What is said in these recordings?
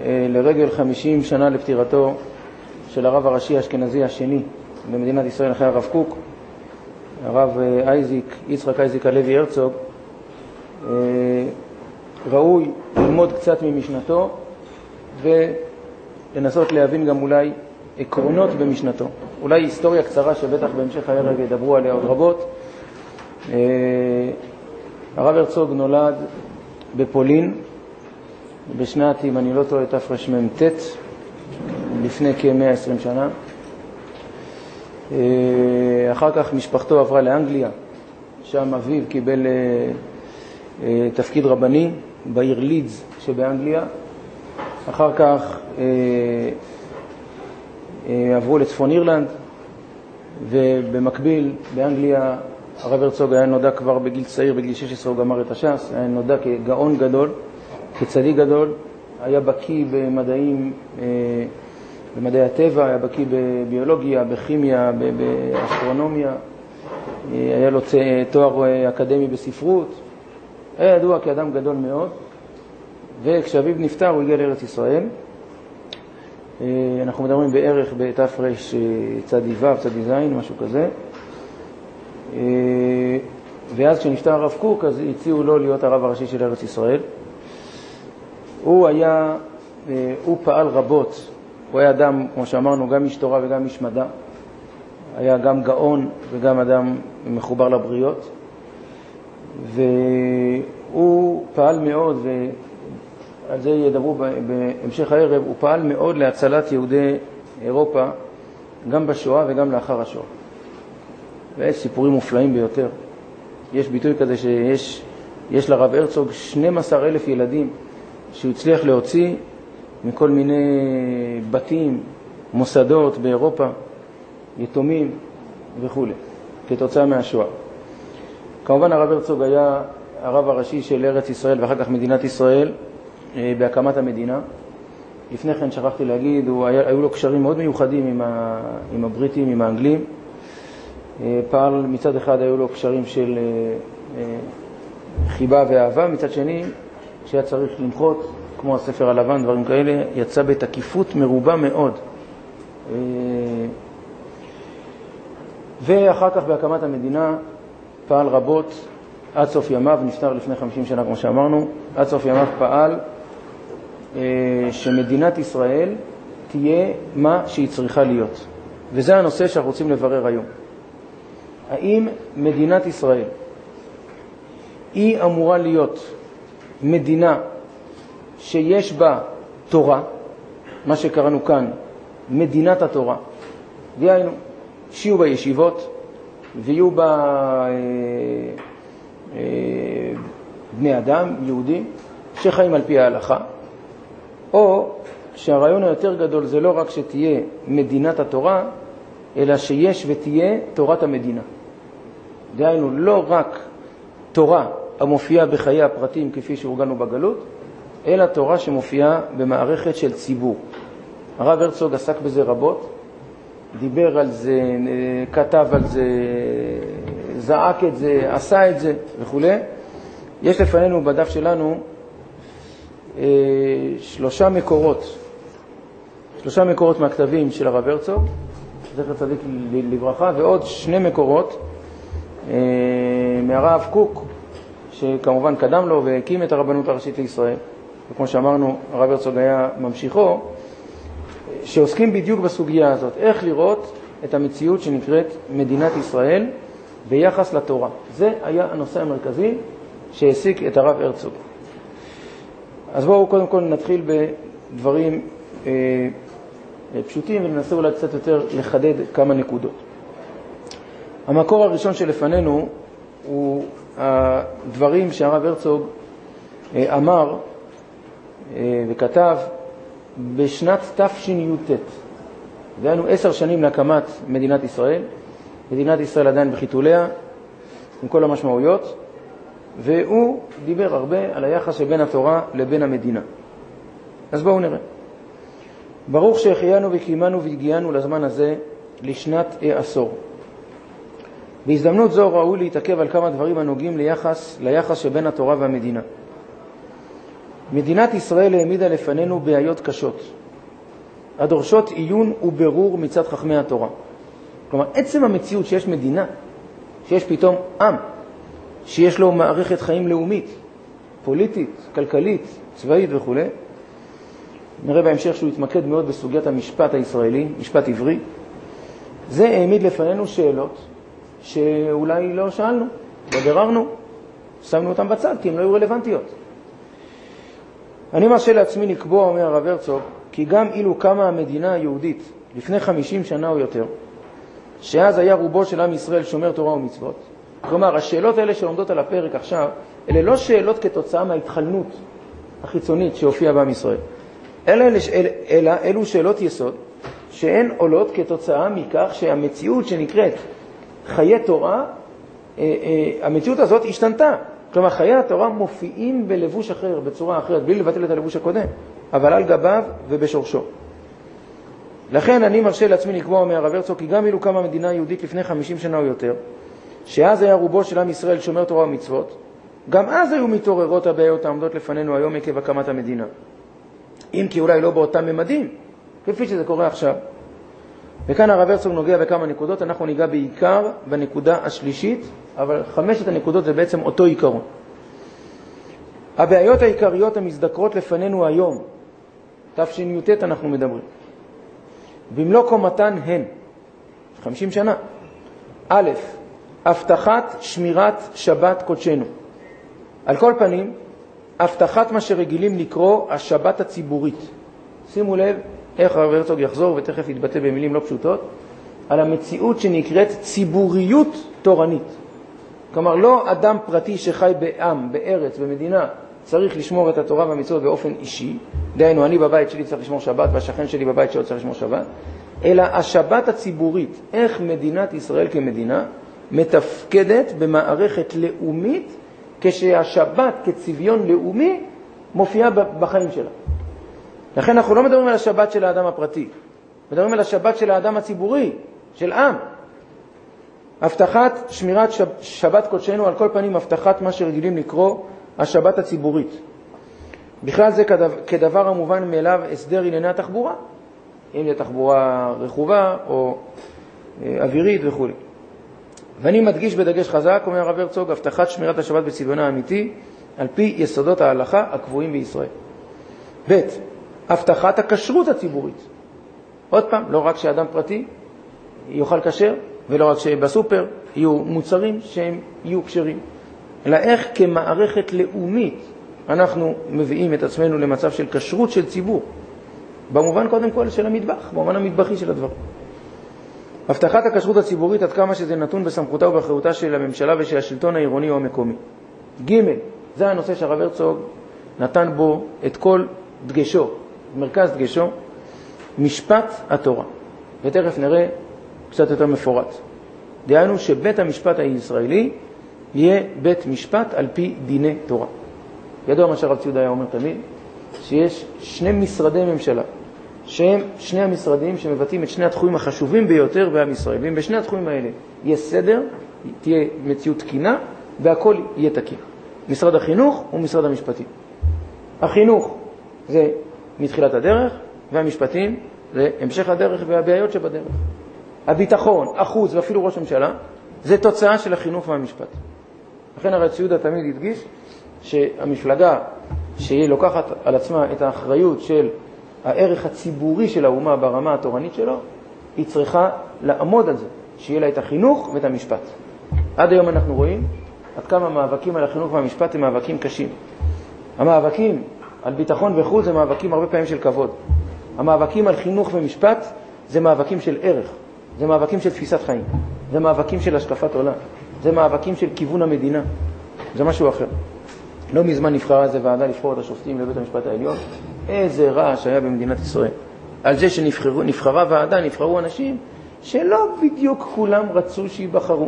לרגל 50 שנה לפטירתו של הרב הראשי האשכנזי השני במדינת ישראל אחרי הרב קוק, הרב יצחק אייזיק הלוי הרצוג, ראוי ללמוד קצת ממשנתו ולנסות להבין גם אולי עקרונות במשנתו. אולי היסטוריה קצרה שבטח בהמשך הערב ידברו עליה עוד רבות. הרב הרצוג נולד בפולין בשנת, אם אני לא טועה, תרמ"ט, לפני כ-120 שנה. אחר כך משפחתו עברה לאנגליה, שם אביו קיבל תפקיד רבני בעיר לידס שבאנגליה. אחר כך עברו לצפון אירלנד, ובמקביל באנגליה הרב הרצוג היה נודע כבר בגיל צעיר, בגיל 16 הוא גמר את הש"ס, היה נודע כגאון גדול, כצדיק גדול, היה בקיא במדעים, במדעי הטבע, היה בקיא בביולוגיה, בכימיה, באסטרונומיה, היה לו תואר אקדמי בספרות, היה ידוע כאדם גדול מאוד, וכשאביו נפטר הוא הגיע לארץ ישראל. אנחנו מדברים בערך בתר"ש צדי ו', צדי ז', משהו כזה. ואז כשנפטר הרב קוק, אז הציעו לו להיות הרב הראשי של ארץ ישראל. הוא פעל רבות, הוא היה אדם, כמו שאמרנו, גם איש תורה וגם איש מדע. היה גם גאון וגם אדם מחובר לבריות. והוא פעל מאוד, ועל זה ידברו בהמשך הערב, הוא פעל מאוד להצלת יהודי אירופה, גם בשואה וגם לאחר השואה. ויש סיפורים מופלאים ביותר. יש ביטוי כזה שיש לרב הרצוג 12,000 ילדים שהוא הצליח להוציא מכל מיני בתים, מוסדות באירופה, יתומים וכו', כתוצאה מהשואה. כמובן הרב הרצוג היה הרב הראשי של ארץ ישראל ואחר כך מדינת ישראל בהקמת המדינה. לפני כן שכחתי להגיד, היו לו קשרים מאוד מיוחדים עם הבריטים, עם האנגלים. פעל מצד אחד היו לו קשרים של חיבה ואהבה, מצד שני שהיה צריך למחות, כמו הספר הלבן, דברים כאלה, יצא בתקיפות מרובה מאוד. ואחר כך בהקמת המדינה פעל רבות עד סוף ימיו, נפטר לפני 50 שנה כמו שאמרנו, עד סוף ימיו פעל שמדינת ישראל תהיה מה שהיא צריכה להיות. וזה הנושא שאנחנו רוצים לברר היום. האם מדינת ישראל היא אמורה להיות מדינה שיש בה תורה, מה שקראנו כאן מדינת התורה, דהיינו שיהיו בה ישיבות ויהיו בה בני אדם, יהודים, שחיים על פי ההלכה, או שהרעיון היותר גדול זה לא רק שתהיה מדינת התורה, אלא שיש ותהיה תורת המדינה. דהיינו, לא רק תורה המופיעה בחיי הפרטים כפי שהורגלנו בגלות, אלא תורה שמופיעה במערכת של ציבור. הרב הרצוג עסק בזה רבות, דיבר על זה, כתב על זה, זעק את זה, עשה את זה וכו'. יש לפנינו בדף שלנו 3 מקורות מהכתבים של הרב הרצוג, זכר צדיק לברכה, ועוד 2 מקורות מהרב קוק, שכמובן קדם לו והקים את הרבנות הראשית לישראל, וכמו שאמרנו הרב הרצוג היה ממשיכו, שעוסקים בדיוק בסוגיה הזאת, איך לראות את המציאות שנקראת מדינת ישראל ביחס לתורה. זה היה הנושא המרכזי שהעסיק את הרב הרצוג. אז בואו קודם כל נתחיל בדברים פשוטים וננסה אולי קצת יותר לחדד כמה נקודות. המקור הראשון שלפנינו הוא הדברים שהרב הרצוג אמר וכתב בשנת תשי"ט. דהיינו 10 שנים להקמת מדינת ישראל. מדינת ישראל עדיין בחיתוליה, עם כל המשמעויות, והוא דיבר הרבה על היחס שבין התורה לבין המדינה. אז בואו נראה. ברוך שהחיינו וקיימנו והגיענו לזמן הזה לשנת עשור. בהזדמנות זו ראוי להתעכב על כמה דברים הנוגעים ליחס שבין התורה והמדינה. מדינת ישראל העמידה לפנינו בעיות קשות, הדורשות עיון וברור מצד חכמי התורה. כלומר, עצם המציאות שיש מדינה, שיש פתאום עם, שיש לו מערכת חיים לאומית, פוליטית, כלכלית, צבאית וכו'. נראה בהמשך שהוא יתמקד מאוד בסוגיית המשפט הישראלי, משפט עברי. זה העמיד לפנינו שאלות שאולי לא שאלנו, לא ביררנו, שמנו אותם בצד כי הם לא היו רלוונטיות. אני מרשה לעצמי לקבוע, אומר הרב הרצוג, כי גם אילו קמה המדינה היהודית לפני 50 שנה או יותר, שאז היה רובו של עם ישראל שומר תורה ומצוות, כלומר, השאלות האלה שעומדות על הפרק עכשיו, אלה לא שאלות כתוצאה מההתחלנות החיצונית שהופיעה בעם ישראל, אלא אלו שאלות יסוד שהן עולות כתוצאה מכך שהמציאות שנקראת חיי תורה, המציאות הזאת השתנתה. כלומר, חיי התורה מופיעים בלבוש אחר, בצורה אחרת, בלי לבטל את הלבוש הקודם, אבל על גביו ובשורשו. לכן אני מרשה לעצמי לקבוע, אומר הרב הרצוג, כי גם אילו קמה מדינה יהודית לפני 50 שנה או יותר, שאז היה רובו של עם ישראל שומר תורה ומצוות, גם אז היו מתעוררות הבעיות העומדות לפנינו היום עקב הקמת המדינה. אם כי אולי לא באותם ממדים, כפי שזה קורה עכשיו. וכאן הרב הרצוג נוגע בכמה נקודות, אנחנו ניגע בעיקר בנקודה השלישית, אבל 5 הנקודות זה בעצם אותו עיקרון. הבעיות העיקריות המזדקרות לפנינו היום, תש"ט אנחנו מדברים, במלוא קומתן הן, 50 שנה. א', הבטחת שמירת שבת קודשנו. על כל פנים, הבטחת מה שרגילים לקרוא השבת הציבורית. שימו לב איך הרב הרצוג יחזור ותכף יתבטא במילים לא פשוטות, על המציאות שנקראת ציבוריות תורנית. כלומר, לא אדם פרטי שחי בעם, בארץ, במדינה, צריך לשמור את התורה והמצוות באופן אישי, דהיינו, אני בבית שלי צריך לשמור שבת והשכן שלי בבית שלו צריך לשמור שבת, אלא השבת הציבורית, איך מדינת ישראל כמדינה מתפקדת במערכת לאומית, כשהשבת כצביון לאומי מופיעה בחיים שלה. לכן אנחנו לא מדברים על השבת של האדם הפרטי, מדברים על השבת של האדם הציבורי, של עם. הבטחת שמירת שבת קודשנו, על כל פנים הבטחת מה שרגילים לקרוא השבת הציבורית. בכלל זה כדבר המובן מאליו הסדר ענייני התחבורה, אם זה תחבורה רכובה או אווירית וכו'. ואני מדגיש בדגש חזק, אומר הרב הרצוג, הבטחת שמירת השבת בצביונה האמיתי, על פי יסודות ההלכה הקבועים בישראל. ב', הבטחת הכשרות הציבורית. עוד פעם, לא רק שאדם פרטי יאכל כשר, ולא רק שבסופר יהיו מוצרים שהם יהיו כשרים, אלא איך כמערכת לאומית אנחנו מביאים את עצמנו למצב של כשרות של ציבור, במובן קודם כל של המטבח, במובן המטבחי של הדבר. הבטחת הכשרות הציבורית עד כמה שזה נתון בסמכותה ובאחריותה של הממשלה ושל השלטון העירוני או המקומי. ג', זה הנושא שהרב הרצוג נתן בו את כל דגשו, מרכז דגשו, משפט התורה. ותכף נראה קצת יותר מפורט. דהיינו שבית המשפט הישראלי יהיה בית משפט על פי דיני תורה. ידוע מה שהרב ציודה היה אומר תמיד, שיש 2 משרדי ממשלה, שהם 2 המשרדים שמבטאים את 2 התחומים החשובים ביותר בעם ישראל. ואם בשני התחומים האלה יהיה סדר, תהיה מציאות תקינה, והכל יהיה תקין. משרד החינוך ומשרד המשפטים. החינוך זה מתחילת הדרך, והמשפטים זה המשך הדרך והבעיות שבדרך. הביטחון, אחוז ואפילו ראש הממשלה, זה תוצאה של החינוך והמשפט. לכן הרב ציודה תמיד הדגיש שהמפלגה שהיא לוקחת על עצמה את האחריות של הערך הציבורי של האומה ברמה התורנית שלו, היא צריכה לעמוד על זה, שיהיה לה את החינוך ואת המשפט. עד היום אנחנו רואים עד כמה מאבקים על החינוך והמשפט הם מאבקים קשים. המאבקים על ביטחון וחוץ זה מאבקים הרבה פעמים של כבוד. המאבקים על חינוך ומשפט זה מאבקים של ערך, זה מאבקים של תפיסת חיים, זה מאבקים של השקפת עולם, זה מאבקים של כיוון המדינה, זה משהו אחר. לא מזמן נבחרה איזה ועדה לבחור את השופטים לבית המשפט העליון. איזה רעש היה במדינת ישראל. על זה שנבחרה ועדה, נבחרו אנשים שלא בדיוק כולם רצו שיבחרו.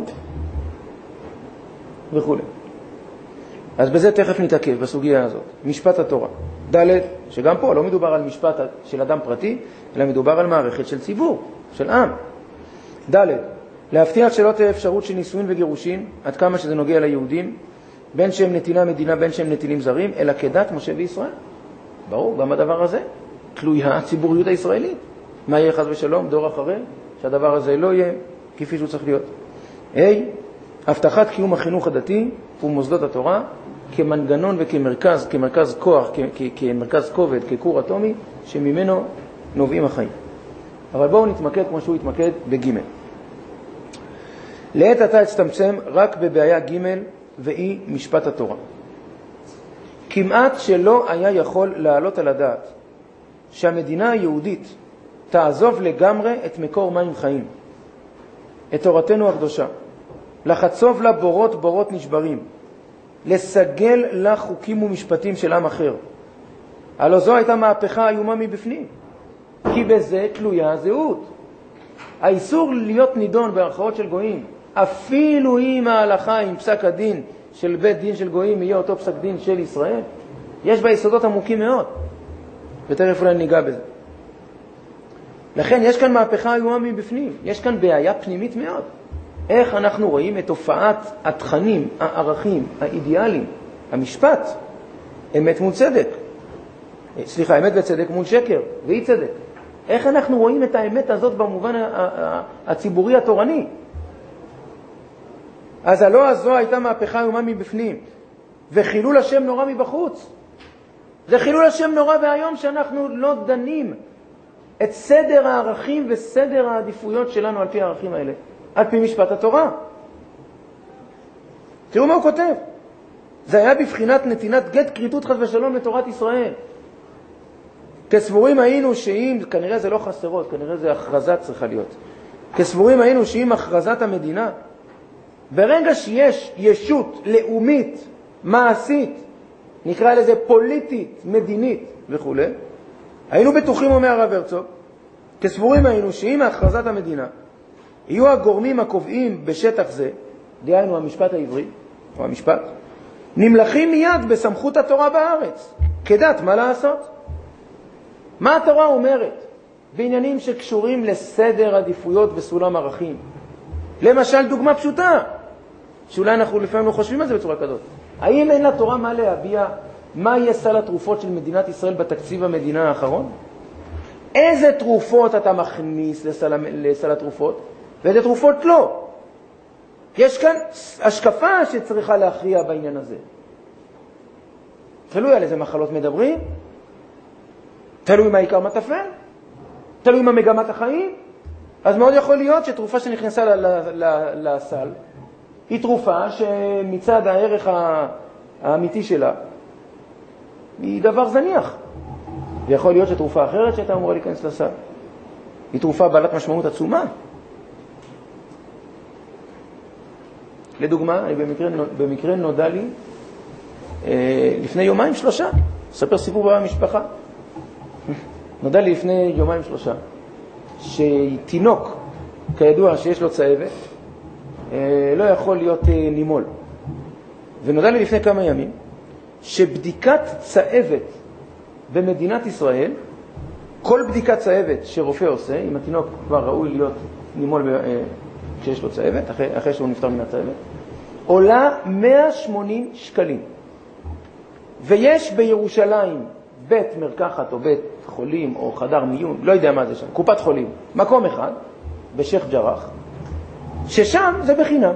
וכו'. אז בזה תכף נתעכב בסוגיה הזאת. משפט התורה. ד', שגם פה לא מדובר על משפט של אדם פרטי, אלא מדובר על מערכת של ציבור, של עם. ד', להבטיח שלא תהיה אפשרות של נישואין וגירושין, עד כמה שזה נוגע ליהודים, בין שהם נתיני המדינה, בין שהם נתינים זרים, אלא כדת משה וישראל. ברור, גם הדבר הזה תלויה הציבוריות הישראלית. מה יהיה חס ושלום, דור אחרי, שהדבר הזה לא יהיה כפי שהוא צריך להיות. הבטחת קיום החינוך הדתי ומוסדות התורה כמנגנון וכמרכז, כמרכז כוח, כמרכז כובד, ככור אטומי, שממנו נובעים החיים. אבל בואו נתמקד כמו שהוא התמקד בג'. לעת עתה הצטמצם רק בבעיה ג' והיא משפט התורה. כמעט שלא היה יכול לעלות על הדעת שהמדינה היהודית תעזוב לגמרי את מקור מים חיים, את תורתנו הקדושה, לחצוב לה בורות בורות נשברים, לסגל לה חוקים ומשפטים של עם אחר. הלא זו הייתה מהפכה איומה מבפנים, כי בזה תלויה הזהות. האיסור להיות נידון בערכאות של גויים, אפילו אם ההלכה, עם פסק הדין של בית דין של גויים יהיה אותו פסק דין של ישראל, יש בה יסודות עמוקים מאוד, ותכף אולי ניגע בזה. לכן יש כאן מהפכה איומה מבפנים, יש כאן בעיה פנימית מאוד. איך אנחנו רואים את תופעת התכנים, הערכים, האידיאלים, המשפט, אמת מול צדק. סליחה, אמת וצדק מול שקר, ואי צדק. איך אנחנו רואים את האמת הזאת במובן הציבורי התורני? אז הלא הזו הייתה מהפכה איומה מבפנים, וחילול השם נורא מבחוץ. זה חילול השם נורא והיום שאנחנו לא דנים את סדר הערכים וסדר העדיפויות שלנו על פי הערכים האלה, על פי משפט התורה. תראו מה הוא כותב. זה היה בבחינת נתינת גט כריתות חס ושלום לתורת ישראל. כסבורים היינו שאם, כנראה זה לא חסרות, כנראה זה הכרזת צריכה להיות. כסבורים היינו שאם הכרזת המדינה, ברגע שיש ישות לאומית, מעשית, נקרא לזה פוליטית, מדינית וכו', היינו בטוחים, אומר הרב הרצוג, כסבורים היינו שאם הכרזת המדינה יהיו הגורמים הקובעים בשטח זה, דהיינו המשפט העברי, או המשפט, נמלכים מיד בסמכות התורה בארץ, כדת מה לעשות? מה התורה אומרת בעניינים שקשורים לסדר עדיפויות וסולם ערכים? למשל דוגמה פשוטה, שאולי אנחנו לפעמים לא חושבים על זה בצורה כזאת. האם אין לתורה מה להביע מה יהיה סל התרופות של מדינת ישראל בתקציב המדינה האחרון? איזה תרופות אתה מכניס לסל התרופות ואיזה תרופות לא? יש כאן השקפה שצריכה להכריע בעניין הזה. תלוי על איזה מחלות מדברים, תלוי מה עיקר מטפל, תלוי מה מגמת החיים. אז מאוד יכול להיות שתרופה שנכנסה לסל היא תרופה שמצד הערך האמיתי שלה היא דבר זניח. ויכול להיות שתרופה אחרת שהייתה אמורה להיכנס לסל היא תרופה בעלת משמעות עצומה. לדוגמה, במקרה נודע לי לפני יומיים שלושה, אספר סיפור במשפחה. נודע לי לפני יומיים שלושה שתינוק, כידוע שיש לו צהבת, לא יכול להיות נימול. ונודע לי לפני כמה ימים שבדיקת צהבת במדינת ישראל, כל בדיקת צהבת שרופא עושה, אם התינוק כבר ראוי להיות נימול כשיש לו צהבת, אחרי שהוא נפטר מן הצהבת, עולה 180 שקלים. ויש בירושלים בית מרקחת או בית חולים או חדר מיון, לא יודע מה זה שם, קופת חולים, מקום אחד, בשייח ג'רח, ששם זה בחינם.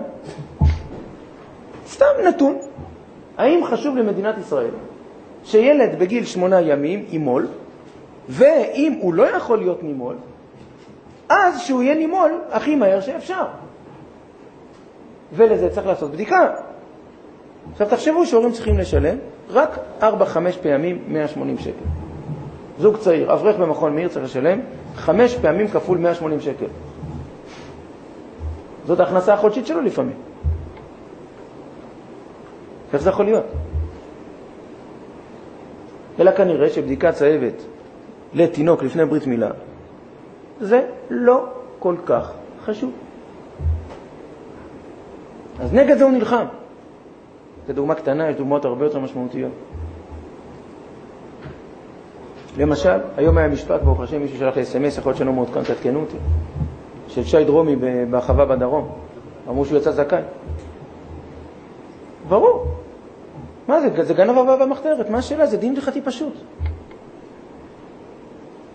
סתם נתון. האם חשוב למדינת ישראל שילד בגיל 8 ימים יימול, ואם הוא לא יכול להיות נימול, אז שהוא יהיה נימול הכי מהר שאפשר. ולזה צריך לעשות בדיקה. עכשיו תחשבו שהורים צריכים לשלם רק 4-5 פעמים 180 שקל. זוג צעיר, אברך במכון מאיר צריך לשלם 5 פעמים כפול 180 שקל. זאת ההכנסה החודשית שלו לפעמים. איך זה יכול להיות? אלא כנראה שבדיקת צהבת לתינוק לפני ברית מילה זה לא כל כך חשוב. אז נגד זה הוא נלחם. זו דוגמה קטנה, יש דוגמאות הרבה יותר משמעותיות. למשל, היום היה משפט, ברוך השם, מישהו שלח לי SMS, יכול להיות שלא מעודכן, תעדכנו אותי, של שי דרומי בחווה בדרום. אמרו שהוא יצא זכאי. ברור. מה זה? זה גנב ערווה במחתרת. מה השאלה? זה דין הלכתי פשוט.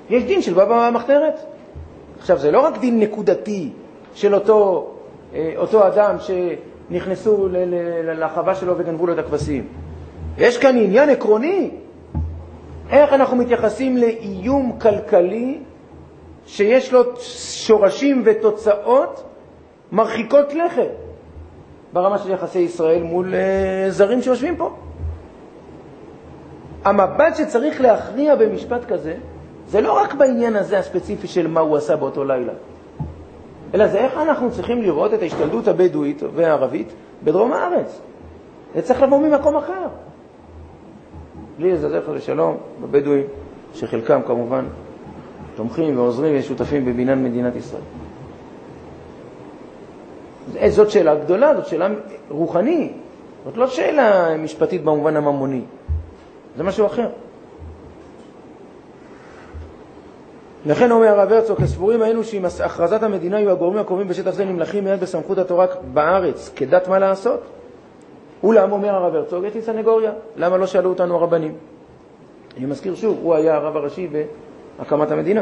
יש דין של בבא במחתרת. עכשיו, זה לא רק דין נקודתי של אותו אדם שנכנסו לחווה שלו וגנבו לו את הכבשים. יש כאן עניין עקרוני. איך אנחנו מתייחסים לאיום כלכלי שיש לו שורשים ותוצאות מרחיקות לכת ברמה של יחסי ישראל מול זרים שיושבים פה. המבט שצריך להכריע במשפט כזה, זה לא רק בעניין הזה הספציפי של מה הוא עשה באותו לילה, אלא זה איך אנחנו צריכים לראות את ההשתלטות הבדואית והערבית בדרום הארץ. זה צריך לבוא ממקום אחר. בלי לזלזל חס ושלום בבדואים, שחלקם כמובן תומכים ועוזרים ושותפים בבניין מדינת ישראל. זאת שאלה גדולה, זאת שאלה רוחנית, זאת לא שאלה משפטית במובן הממוני, זה משהו אחר. לכן אומר הרב הרצוג, הסבורים היינו שעם הכרזת המדינה יהיו הגורמים הקרובים בשטח זה נמלכים מיד בסמכות התורה בארץ, כדת מה לעשות? אולם אומר הרב הרצוג, יש לי סנגוריה, למה לא שאלו אותנו הרבנים? אני מזכיר שוב, הוא היה הרב הראשי בהקמת המדינה.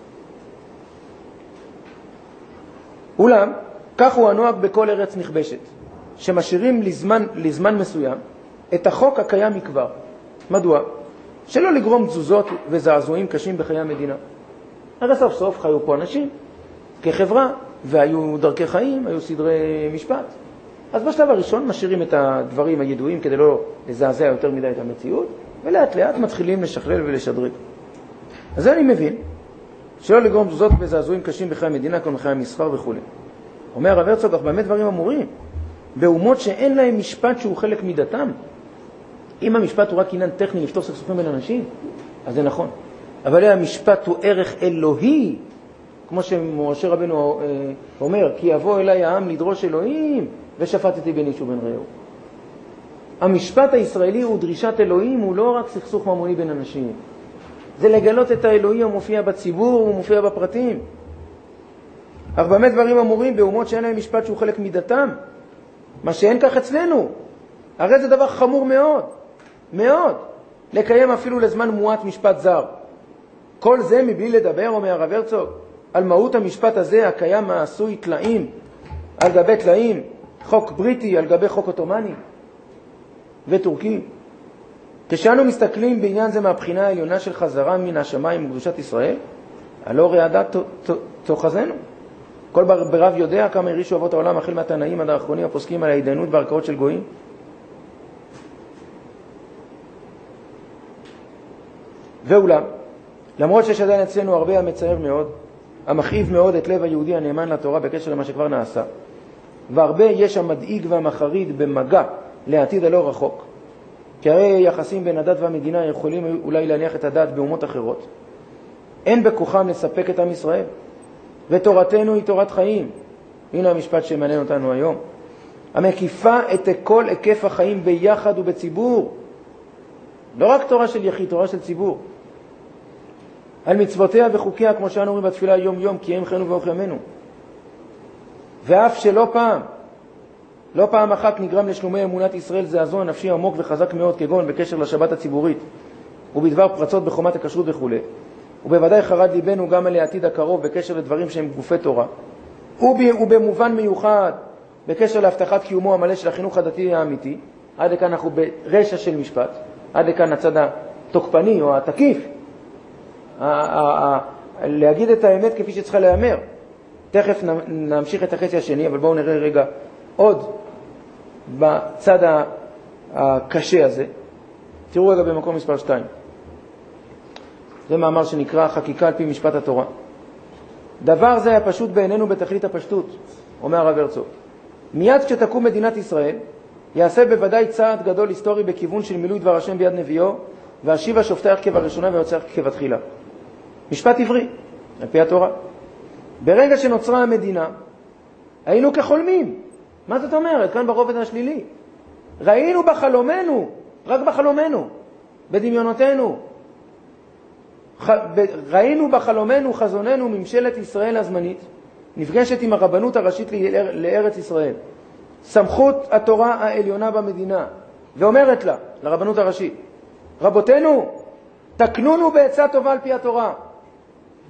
אולם, כך הוא הנוהג בכל ארץ נכבשת, שמשאירים לזמן מסוים את החוק הקיים מכבר. מדוע? שלא לגרום תזוזות וזעזועים קשים בחיי המדינה. הרי סוף סוף חיו פה אנשים כחברה, והיו דרכי חיים, היו סדרי משפט. אז בשלב הראשון משאירים את הדברים הידועים כדי לא לזעזע יותר מדי את המציאות, ולאט לאט מתחילים לשכלל ולשדרג. אז זה אני מבין, שלא לגרום תזוזות וזעזועים קשים בחיי המדינה, כמו בחיי המסחר וכו'. אומר הרב הרצוג, אך באמת דברים אמורים, באומות שאין להם משפט שהוא חלק מדתם. אם המשפט הוא רק עניין טכני לפתור סכסוכים בין אנשים, אז זה נכון. אבל המשפט הוא ערך אלוהי, כמו שמשה רבנו אומר, כי יבוא אליי העם לדרוש אלוהים, ושפטתי בין איש ובין רעהו. המשפט הישראלי הוא דרישת אלוהים, הוא לא רק סכסוך ממוני בין אנשים. זה לגלות את האלוהי המופיע בציבור ומופיע בפרטים. אך באמת דברים אמורים באומות שאין להם משפט שהוא חלק מדתם, מה שאין כך אצלנו. הרי זה דבר חמור מאוד, מאוד, לקיים אפילו לזמן מועט משפט זר. כל זה מבלי לדבר, אומר הרב הרצוג, על מהות המשפט הזה הקיים העשוי תלאים על גבי תלאים, חוק בריטי על גבי חוק אוטומני וטורקי. כשאנו מסתכלים בעניין זה מהבחינה העליונה של חזרה מן השמיים וקדושת ישראל, הלא רעדה תאחזנו. כל ברב יודע כמה הרישו אבות העולם החל מהתנאים עד האחרונים הפוסקים על ההתדיינות בערכאות של גויים. ואולם, למרות שיש עדיין אצלנו הרבה המצער מאוד, המכאיב מאוד את לב היהודי הנאמן לתורה בקשר למה שכבר נעשה, והרבה יש המדאיג והמחריד במגע לעתיד הלא רחוק, כי הרי יחסים בין הדת והמדינה יכולים אולי להניח את הדת באומות אחרות, אין בכוחם לספק את עם ישראל, ותורתנו היא תורת חיים. הנה המשפט שמעניין אותנו היום, המקיפה את כל היקף החיים ביחד ובציבור, לא רק תורה של יחיד, תורה של ציבור, על מצוותיה וחוקיה, כמו שאנו אומרים בתפילה יום יום, כי הם חיינו ואורך ימינו. ואף שלא פעם אחת נגרם לשלומי אמונת ישראל זעזוע נפשי עמוק וחזק מאוד, כגון בקשר לשבת הציבורית ובדבר פרצות בחומת הכשרות וכו'. ובוודאי חרד ליבנו גם על העתיד הקרוב בקשר לדברים שהם גופי תורה, ובמובן מיוחד בקשר להבטחת קיומו המלא של החינוך הדתי האמיתי. עד לכאן אנחנו ברשע של משפט, עד לכאן הצד התוקפני או התקיף, להגיד את האמת כפי שצריכה להיאמר. תכף נמשיך את החצי השני, אבל בואו נראה רגע עוד בצד הקשה הזה. תראו רגע במקום מספר 2. זה מאמר שנקרא חקיקה על פי משפט התורה. דבר זה היה פשוט בעינינו בתכלית הפשטות, אומר הרב הרצוג. מיד כשתקום מדינת ישראל, יעשה בוודאי צעד גדול היסטורי בכיוון של מילוי דבר השם ביד נביאו, והשיבה שופטי כבראשונה ויוצר כבתחילה. משפט עברי, על פי התורה. ברגע שנוצרה המדינה, היינו כחולמים. מה זאת אומרת? כאן ברובד השלילי. ראינו בחלומנו, רק בחלומנו, בדמיונותינו. ראינו בחלומנו, חזוננו, ממשלת ישראל הזמנית, נפגשת עם הרבנות הראשית לארץ ישראל. סמכות התורה העליונה במדינה, ואומרת לה, לרבנות הראשית, רבותינו, תקנונו בעצה טובה על פי התורה.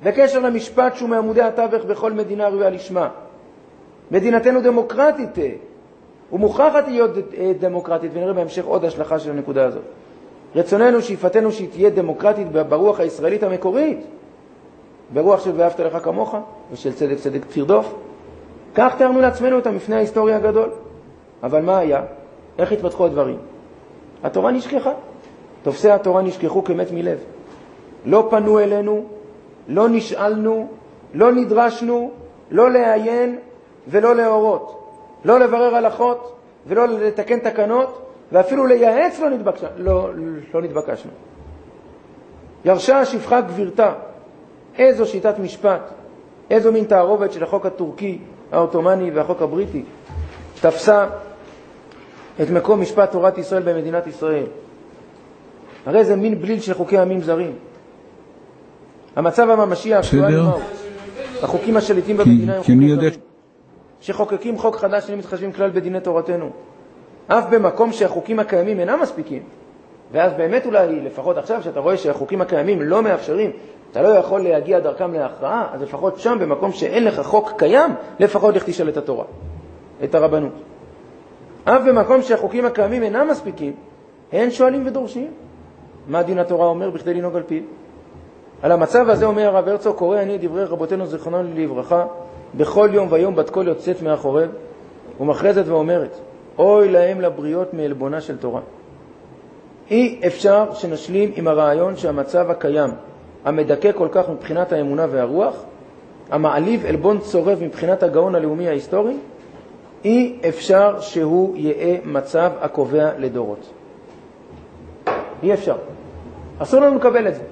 בקשר למשפט שהוא מעמודי התווך בכל מדינה ראויה לשמה. מדינתנו דמוקרטית, ומוכרחת להיות דמוקרטית, ונראה בהמשך עוד השלכה של הנקודה הזאת. רצוננו, שאיפתנו שהיא תהיה דמוקרטית ברוח הישראלית המקורית, ברוח של ואהבת לך כמוך, ושל צדק צדק תרדוף. כך תיארנו לעצמנו את המפנה ההיסטורי הגדול. אבל מה היה? איך התפתחו הדברים? התורה נשכחה. תופסי התורה נשכחו כמת מלב. לא פנו אלינו, לא נשאלנו, לא נדרשנו, לא לעיין ולא להורות. לא לברר הלכות ולא לתקן תקנות, ואפילו לייעץ לא נתבקשנו. ירשה השפחה גבירתה. איזו שיטת משפט, איזו מין תערובת של החוק הטורקי, האוטומני והחוק הבריטי, תפסה את מקום משפט תורת ישראל במדינת ישראל. הרי זה מין בליל של חוקי עמים זרים. המצב הממשי האקטואלי מהו? החוקים השליטים במדינה הם חוקים זרים, שחוקקים חוק חדש שאינם מתחשבים כלל בדיני תורתנו. אף במקום שהחוקים הקיימים אינם מספיקים, ואז באמת אולי, לפחות עכשיו שאתה רואה שהחוקים הקיימים לא מאפשרים, אתה לא יכול להגיע דרכם להכרעה, אז לפחות שם, במקום שאין לך חוק קיים, לפחות לך תשאל את התורה, את הרבנות. אף במקום שהחוקים הקיימים אינם מספיקים, הם שואלים ודורשים. מה דין התורה אומר בכדי לנהוג על פיו? על המצב הזה אומר הרב הרצוג, קורא אני דברי רבותינו זיכרונם לברכה, בכל יום ויום בת קול יוצאת מהחורב, ומכרזת ואומרת, אוי להם לבריות מעלבונה של תורה. אי אפשר שנשלים עם הרעיון שהמצב הקיים, המדכא כל כך מבחינת האמונה והרוח, המעליב אלבון צורב מבחינת הגאון הלאומי ההיסטורי, אי אפשר שהוא יהיה מצב הקובע לדורות. אי אפשר. אסור לנו לקבל את זה.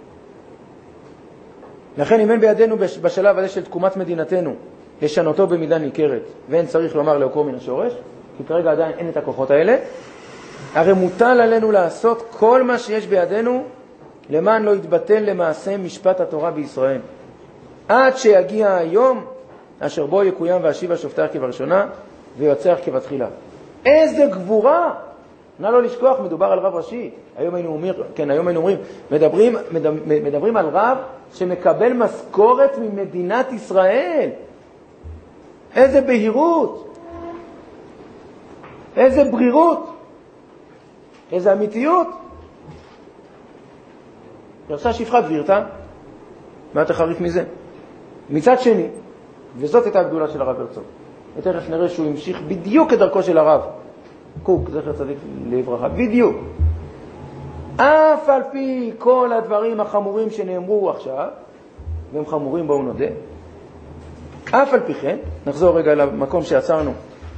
לכן אם אין בידינו בשלב הזה של תקומת מדינתנו לשנותו במידה ניכרת, ואין צריך לומר לעוקרו מן השורש, כי כרגע עדיין אין את הכוחות האלה, הרי מוטל עלינו לעשות כל מה שיש בידינו למען לא יתבטל למעשה משפט התורה בישראל. עד שיגיע היום אשר בו יקוים ואשיבה שופטך כבראשונה ויוצח כבתחילה. איזה גבורה! נא לא לשכוח, מדובר על רב ראשי. היום היינו אומרים, מדברים על רב שמקבל משכורת ממדינת ישראל. איזה בהירות! איזה ברירות! איזה אמיתיות! ירשה שפחה גבירתה, מה אתה חריף מזה? מצד שני, וזאת הייתה הגדולה של הרב הרצוג, ותכף נראה שהוא המשיך בדיוק את דרכו של הרב קוק, זכר צדיק לברכה, בדיוק. אף על פי כל הדברים החמורים שנאמרו עכשיו, והם חמורים בואו נודה, אף על פי כן, נחזור רגע למקום שעצרנו,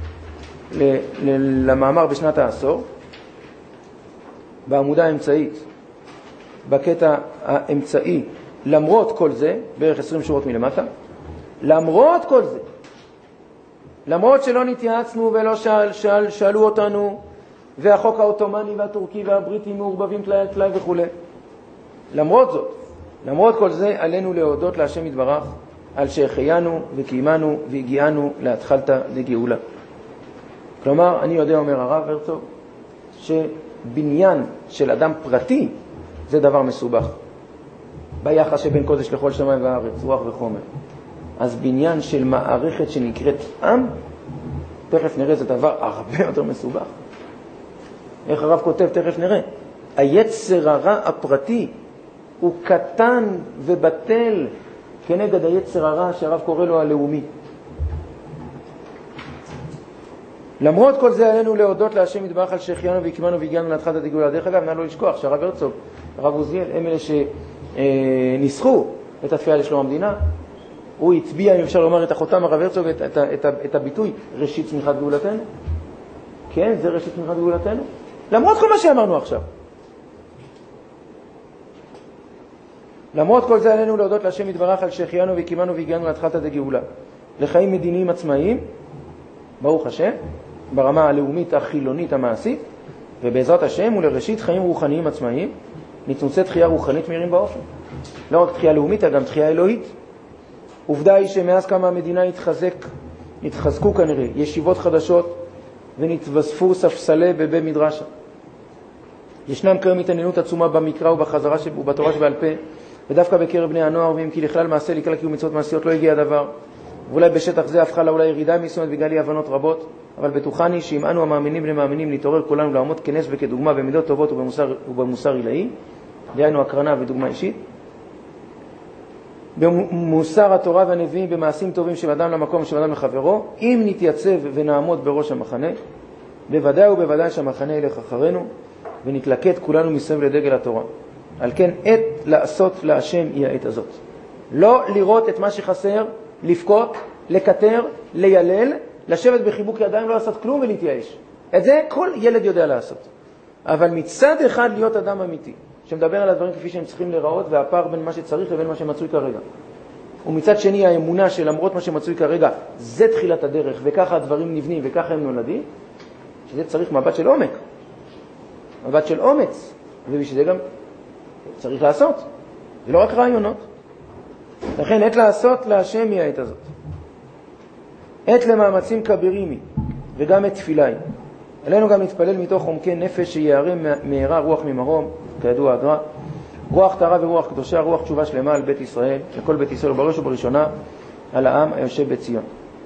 למאמר בשנת העשור, בעמודה האמצעית, בקטע האמצעי, למרות כל זה, בערך 20 שורות מלמטה, למרות כל זה, למרות שלא נתייעצנו ולא שאלו אותנו, והחוק האוטומני והטורקי והבריטי מעורבבים כלי וכו'. למרות זאת, למרות כל זה, עלינו להודות להשם יתברך על שהחיינו וקיימנו והגיענו להתחלתא דגאולה. כלומר, אני יודע, אומר הרב הרצוג, שבניין של אדם פרטי זה דבר מסובך. ביחס שבין קודש לכל שמיים וארץ, רוח וחומר. אז בניין של מערכת שנקראת עם, תכף נראה, זה דבר הרבה יותר מסובך. איך הרב כותב, תכף נראה. היצר הרע הפרטי הוא קטן ובטל כנגד היצר הרע שהרב קורא לו הלאומי. למרות כל זה עלינו להודות להשם יתברך על שהחיינו והקימנו והגיענו להתחלתא דגאולה. דרך אגב, נא לא לשכוח שהרב הרצוג, הרב עוזיאל, הם אלה שניסחו את התפילה לשלום המדינה. הוא הצביע, אם אפשר לומר, את החותם הרב הרצוג, את הביטוי ראשית צמיחת גאולתנו. כן, זה ראשית צמיחת גאולתנו. למרות כל מה שאמרנו עכשיו. למרות כל זה עלינו להודות להשם יתברך על שהחיינו והקימנו והגיענו להתחלתא דגאולה. לחיים מדיניים עצמאיים, ברוך השם, ברמה הלאומית החילונית המעשית, ובעזרת השם ולראשית חיים רוחניים עצמאיים, נתנוצה תחייה רוחנית מהירים באופן. לא רק תחייה לאומית, אלא גם תחייה אלוהית. עובדה היא שמאז כמה המדינה התחזקו כנראה ישיבות חדשות ונתווספו ספסלי בבית מדרשה. ישנם כיום התעניינות עצומה במקרא ובחזרה ובתורה שבעל פה, ודווקא בקרב בני הנוער, ואם כי לכלל מעשה לכלל קיום מצוות מעשיות לא הגיע הדבר. ואולי בשטח זה הפכה לה אולי ירידה מסוימת בגלל אי הבנות רבות, אבל בטוחני שאם אנו המאמינים בני מאמינים להתעורר כולנו לעמוד כנס וכדוגמה במידות טובות ובמוסר עילאי, דהיינו הקרנה ודוגמה אישית, במוסר התורה והנביאים, במעשים טובים של אדם למקום ושל אדם לחברו, אם נתייצב ונעמוד בראש המחנה, בוודאי ובוודאי שהמחנה ילך אחרינו, ונתלקט כולנו מסביב לדגל התורה. על כן, עת לעשות להשם היא העת הזאת. לא לראות את מה שחסר, לפקות, לקטר, לילל, לשבת בחיבוק ידיים, לא לעשות כלום ולהתייאש. את זה כל ילד יודע לעשות. אבל מצד אחד להיות אדם אמיתי, שמדבר על הדברים כפי שהם צריכים לראות, והפער בין מה שצריך לבין מה שמצוי כרגע. ומצד שני האמונה שלמרות מה שמצוי כרגע, זה תחילת הדרך, וככה הדברים נבנים וככה הם נולדים, שזה צריך מבט של עומק, מבט של אומץ, ובשביל זה גם צריך לעשות. זה לא רק רעיונות. לכן עת לעשות להשם היא העת הזאת. עת למאמצים כבירים היא, וגם עת תפילה היא. עלינו גם להתפלל מתוך עומקי נפש שיערה מהרה רוח ממרום, כידוע הגר"א, רוח טהרה ורוח קדושה, רוח תשובה שלמה על בית ישראל, לכל בית ישראל בראש ובראשונה על העם היושב בציון.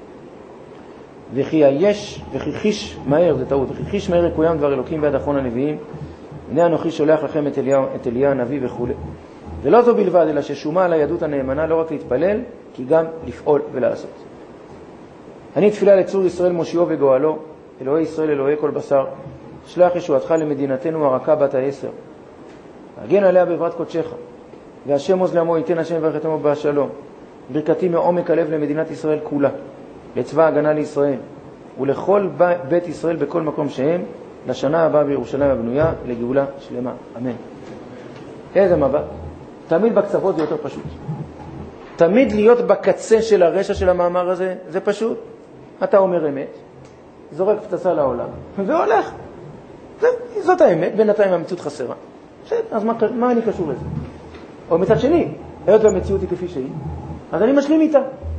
וכי חיש מהר, זה טעות, וכי חיש מהר יקוים דבר אלוקים ביד אחרון הנביאים, הנה אנוכי שולח לכם את אליה הנביא וכו'. ולא זו בלבד, אלא ששומה על היהדות הנאמנה לא רק להתפלל, כי גם לפעול ולעשות. אני תפילה לצור ישראל מושיעו וגואלו, אלוהי ישראל אלוהי כל בשר, שלח ישועתך למדינתנו הרכה בת ה10. הגן עליה בעברת קודשך, והשם עוז לעמו ייתן השם וברך את עמו בשלום. ברכתי מעומק הלב למדינת ישראל כולה, לצבא הגנה לישראל, ולכל בית ישראל בכל מקום שהם, לשנה הבאה בירושלים הבנויה, לגאולה שלמה. אמן. איזה מבט. תמיד בקצוות זה יותר פשוט. תמיד להיות בקצה של הרשע של המאמר הזה, זה פשוט. אתה אומר אמת, זורק פצצה לעולם, והולך. זאת האמת, בינתיים המציאות חסרה. אז מה אני קשור לזה? או מצד שני, היות והמציאות היא כפי שהיא, אז אני משלים איתה.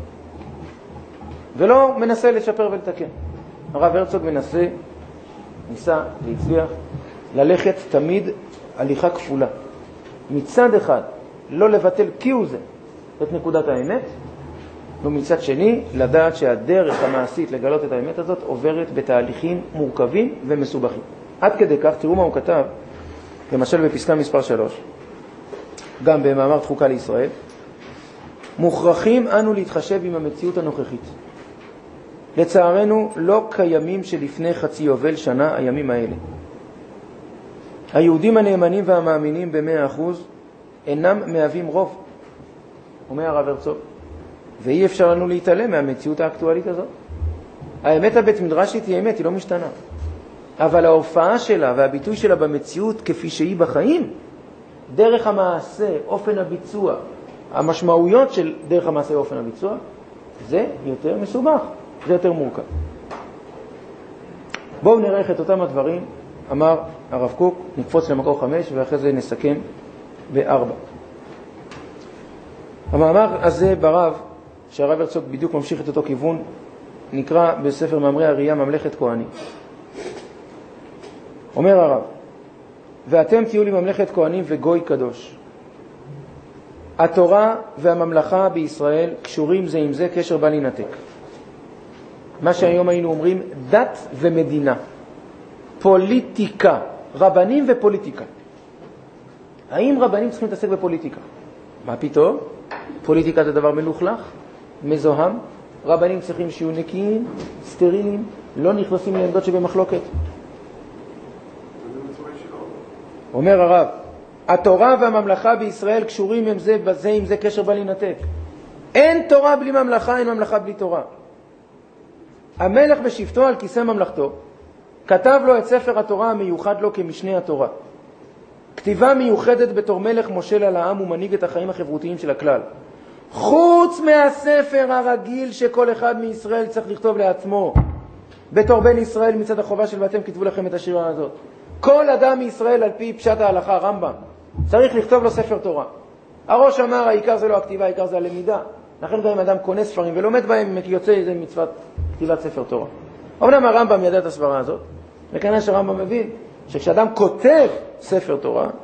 ולא מנסה לשפר ולתקן. הרב הרצוג ניסה והצליח ללכת תמיד הליכה כפולה. מצד אחד, לא לבטל כיהו זה את נקודת האמת, ומצד שני, לדעת שהדרך המעשית לגלות את האמת הזאת עוברת בתהליכים מורכבים ומסובכים. עד כדי כך, תראו מה הוא כתב, למשל בפסקה מספר 3, גם במאמר תחוקה לישראל, מוכרחים אנו להתחשב עם המציאות הנוכחית. לצערנו לא קיימים שלפני חצי יובל שנה הימים האלה. היהודים הנאמנים והמאמינים ב100% אינם מהווים רוב, אומר הרב הרצוג, ואי אפשר לנו להתעלם מהמציאות האקטואלית הזאת. האמת הבית מדרשית היא אמת, היא לא משתנה. אבל ההופעה שלה והביטוי שלה במציאות כפי שהיא בחיים, דרך המעשה, אופן הביצוע, המשמעויות של דרך המעשה ואופן הביצוע, זה יותר מסובך, זה יותר מורכב. בואו נראה את אותם הדברים, אמר הרב קוק, נקפוץ למקור 5 ואחרי זה נסכם ב4. המאמר הזה ברב, שהרב הרצוג בדיוק ממשיך את אותו כיוון, נקרא בספר מאמרי הראייה ממלכת כהנים. אומר הרב, ואתם תהיו לי ממלכת כהנים וגוי קדוש. התורה והממלכה בישראל קשורים זה עם זה, קשר בל ינתק. מה שהיום היינו אומרים, דת ומדינה, פוליטיקה, רבנים ופוליטיקה. האם רבנים צריכים להתעסק בפוליטיקה? מה פתאום? פוליטיקה זה דבר מלוכלך, מזוהם. רבנים צריכים שיהיו נקיים, סטרילים, לא נכנסים לעמדות שבמחלוקת. אומר הרב, התורה והממלכה בישראל קשורים עם זה בזה, עם זה קשר בל ינתק. אין תורה בלי ממלכה, אין ממלכה בלי תורה. המלך בשבתו על כיסא ממלכתו כתב לו את ספר התורה המיוחד לו כמשנה התורה. כתיבה מיוחדת בתור מלך מושל על העם ומנהיג את החיים החברותיים של הכלל. חוץ מהספר הרגיל שכל אחד מישראל צריך לכתוב לעצמו. בתור בן ישראל מצד החובה של ואתם כתבו לכם את השירה הזאת. כל אדם מישראל על פי פשט ההלכה, רמב"ם, צריך לכתוב לו ספר תורה. הראש אמר, העיקר זה לא הכתיבה, העיקר זה הלמידה. לכן גם אם אדם קונה ספרים ולומד בהם, יוצא איזה מצוות כתיבת ספר תורה. אמנם הרמב"ם ידע את הסברה הזאת, וכנראה שהרמב"ם מבין שכשאדם כותב ספר תורה,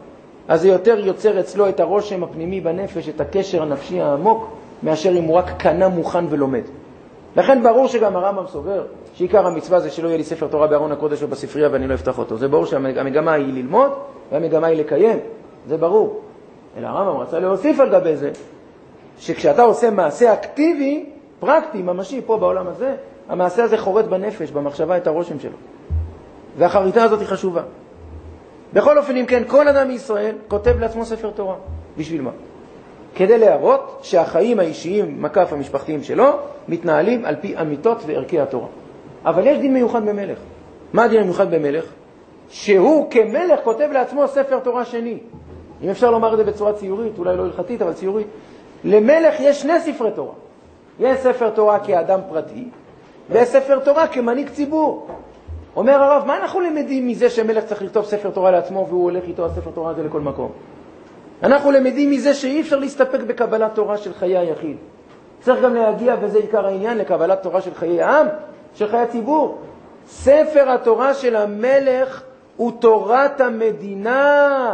אז זה יותר יוצר אצלו את הרושם הפנימי בנפש, את הקשר הנפשי העמוק, מאשר אם הוא רק קנה מוכן ולומד. לכן ברור שגם הרמב"ם סובר שעיקר המצווה זה שלא יהיה לי ספר תורה בארון הקודש או בספרייה ואני לא אפתח אותו. זה ברור שהמגמה היא ללמוד והמגמה היא לקיים, זה ברור. אלא הרמב"ם רצה להוסיף על גבי זה, שכשאתה עושה מעשה אקטיבי, פרקטי, ממשי, פה בעולם הזה, המעשה הזה חורד בנפש, במחשבה את הרושם שלו. והחריטה הזאת היא חשובה. בכל אופן, אם כן, כל אדם מישראל כותב לעצמו ספר תורה. בשביל מה? כדי להראות שהחיים האישיים, מקף המשפחתיים שלו, מתנהלים על פי אמיתות וערכי התורה. אבל יש דין מיוחד במלך. מה הדין המיוחד במלך? שהוא כמלך כותב לעצמו ספר תורה שני. אם אפשר לומר את זה בצורה ציורית, אולי לא הלכתית, אבל ציורית. למלך יש שני ספרי תורה. יש ספר תורה כאדם פרטי, ויש ספר תורה כמנהיג ציבור. אומר הרב, מה אנחנו למדים מזה שמלך צריך לכתוב ספר תורה לעצמו והוא הולך איתו הספר תורה הזה לכל מקום? אנחנו למדים מזה שאי אפשר להסתפק בקבלת תורה של חיי היחיד. צריך גם להגיע, וזה עיקר העניין, לקבלת תורה של חיי העם, של חיי הציבור. ספר התורה של המלך הוא תורת המדינה.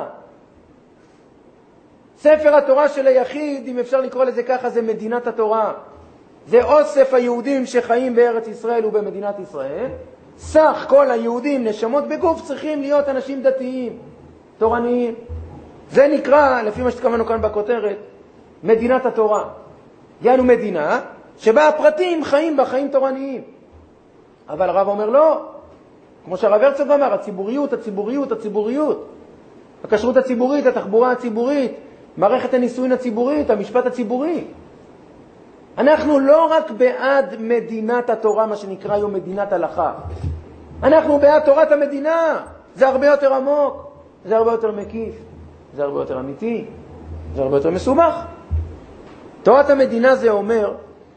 ספר התורה של היחיד, אם אפשר לקרוא לזה ככה, זה מדינת התורה. זה אוסף היהודים שחיים בארץ ישראל ובמדינת ישראל. סך כל היהודים, נשמות בגוף, צריכים להיות אנשים דתיים, תורניים. זה נקרא, לפי מה שתכוונו כאן בכותרת, מדינת התורה. יענו מדינה שבה הפרטים חיים בה חיים תורניים. אבל הרב אומר לא, כמו שהרב הרצוג אמר, הציבוריות, הציבוריות, הציבוריות. הכשרות הציבורית, התחבורה הציבורית, מערכת הנישואין הציבורית, המשפט הציבורי. אנחנו לא רק בעד מדינת התורה, מה שנקרא היום מדינת הלכה. אנחנו בעד תורת המדינה. זה הרבה יותר עמוק, זה הרבה יותר מקיף, זה הרבה יותר אמיתי, זה הרבה יותר מסובך. תורת המדינה זה אומר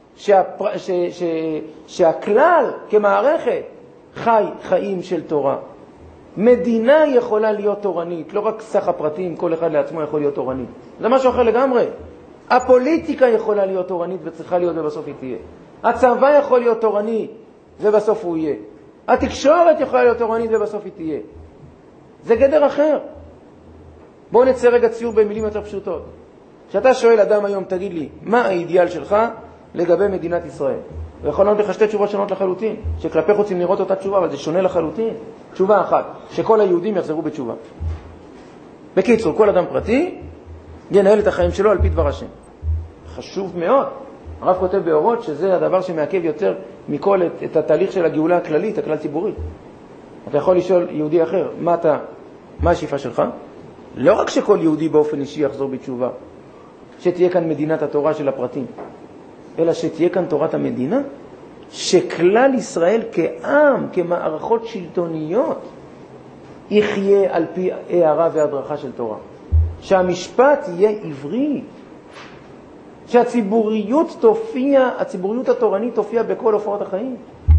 שהכלל כמערכת חי חיים של תורה. מדינה יכולה להיות תורנית, לא רק סך הפרטים, כל אחד לעצמו יכול להיות תורנית. זה משהו אחר לגמרי. הפוליטיקה יכולה להיות תורנית וצריכה להיות ובסוף היא תהיה. הצבא יכול להיות תורני ובסוף הוא יהיה. התקשורת יכולה להיות תורנית ובסוף היא תהיה. זה גדר אחר. בואו נצא רגע ציור במילים יותר פשוטות. כשאתה שואל אדם היום, תגיד לי, מה האידיאל שלך לגבי מדינת ישראל? ויכול להיות לך שתי תשובות שונות לחלוטין, שכלפי רוצים לראות אותה תשובה, אבל זה שונה לחלוטין. תשובה אחת, שכל היהודים יחזרו בתשובה. בקיצור, כל אדם פרטי ינהל את החיים שלו על פי דבר השם. חשוב מאוד. הרב כותב באורות שזה הדבר שמעכב יותר מכל את התהליך של הגאולה הכללית, הכלל ציבורית. אתה יכול לשאול יהודי אחר, מה השאיפה שלך? לא רק שכל יהודי באופן אישי יחזור בתשובה, שתהיה כאן מדינת התורה של הפרטים, אלא שתהיה כאן תורת המדינה, שכלל ישראל כעם, כמערכות שלטוניות, יחיה על פי הערה והדרכה של תורה. שהמשפט יהיה עברי, שהציבוריות תופיע, הציבוריות התורנית תופיע בכל הופעות החיים.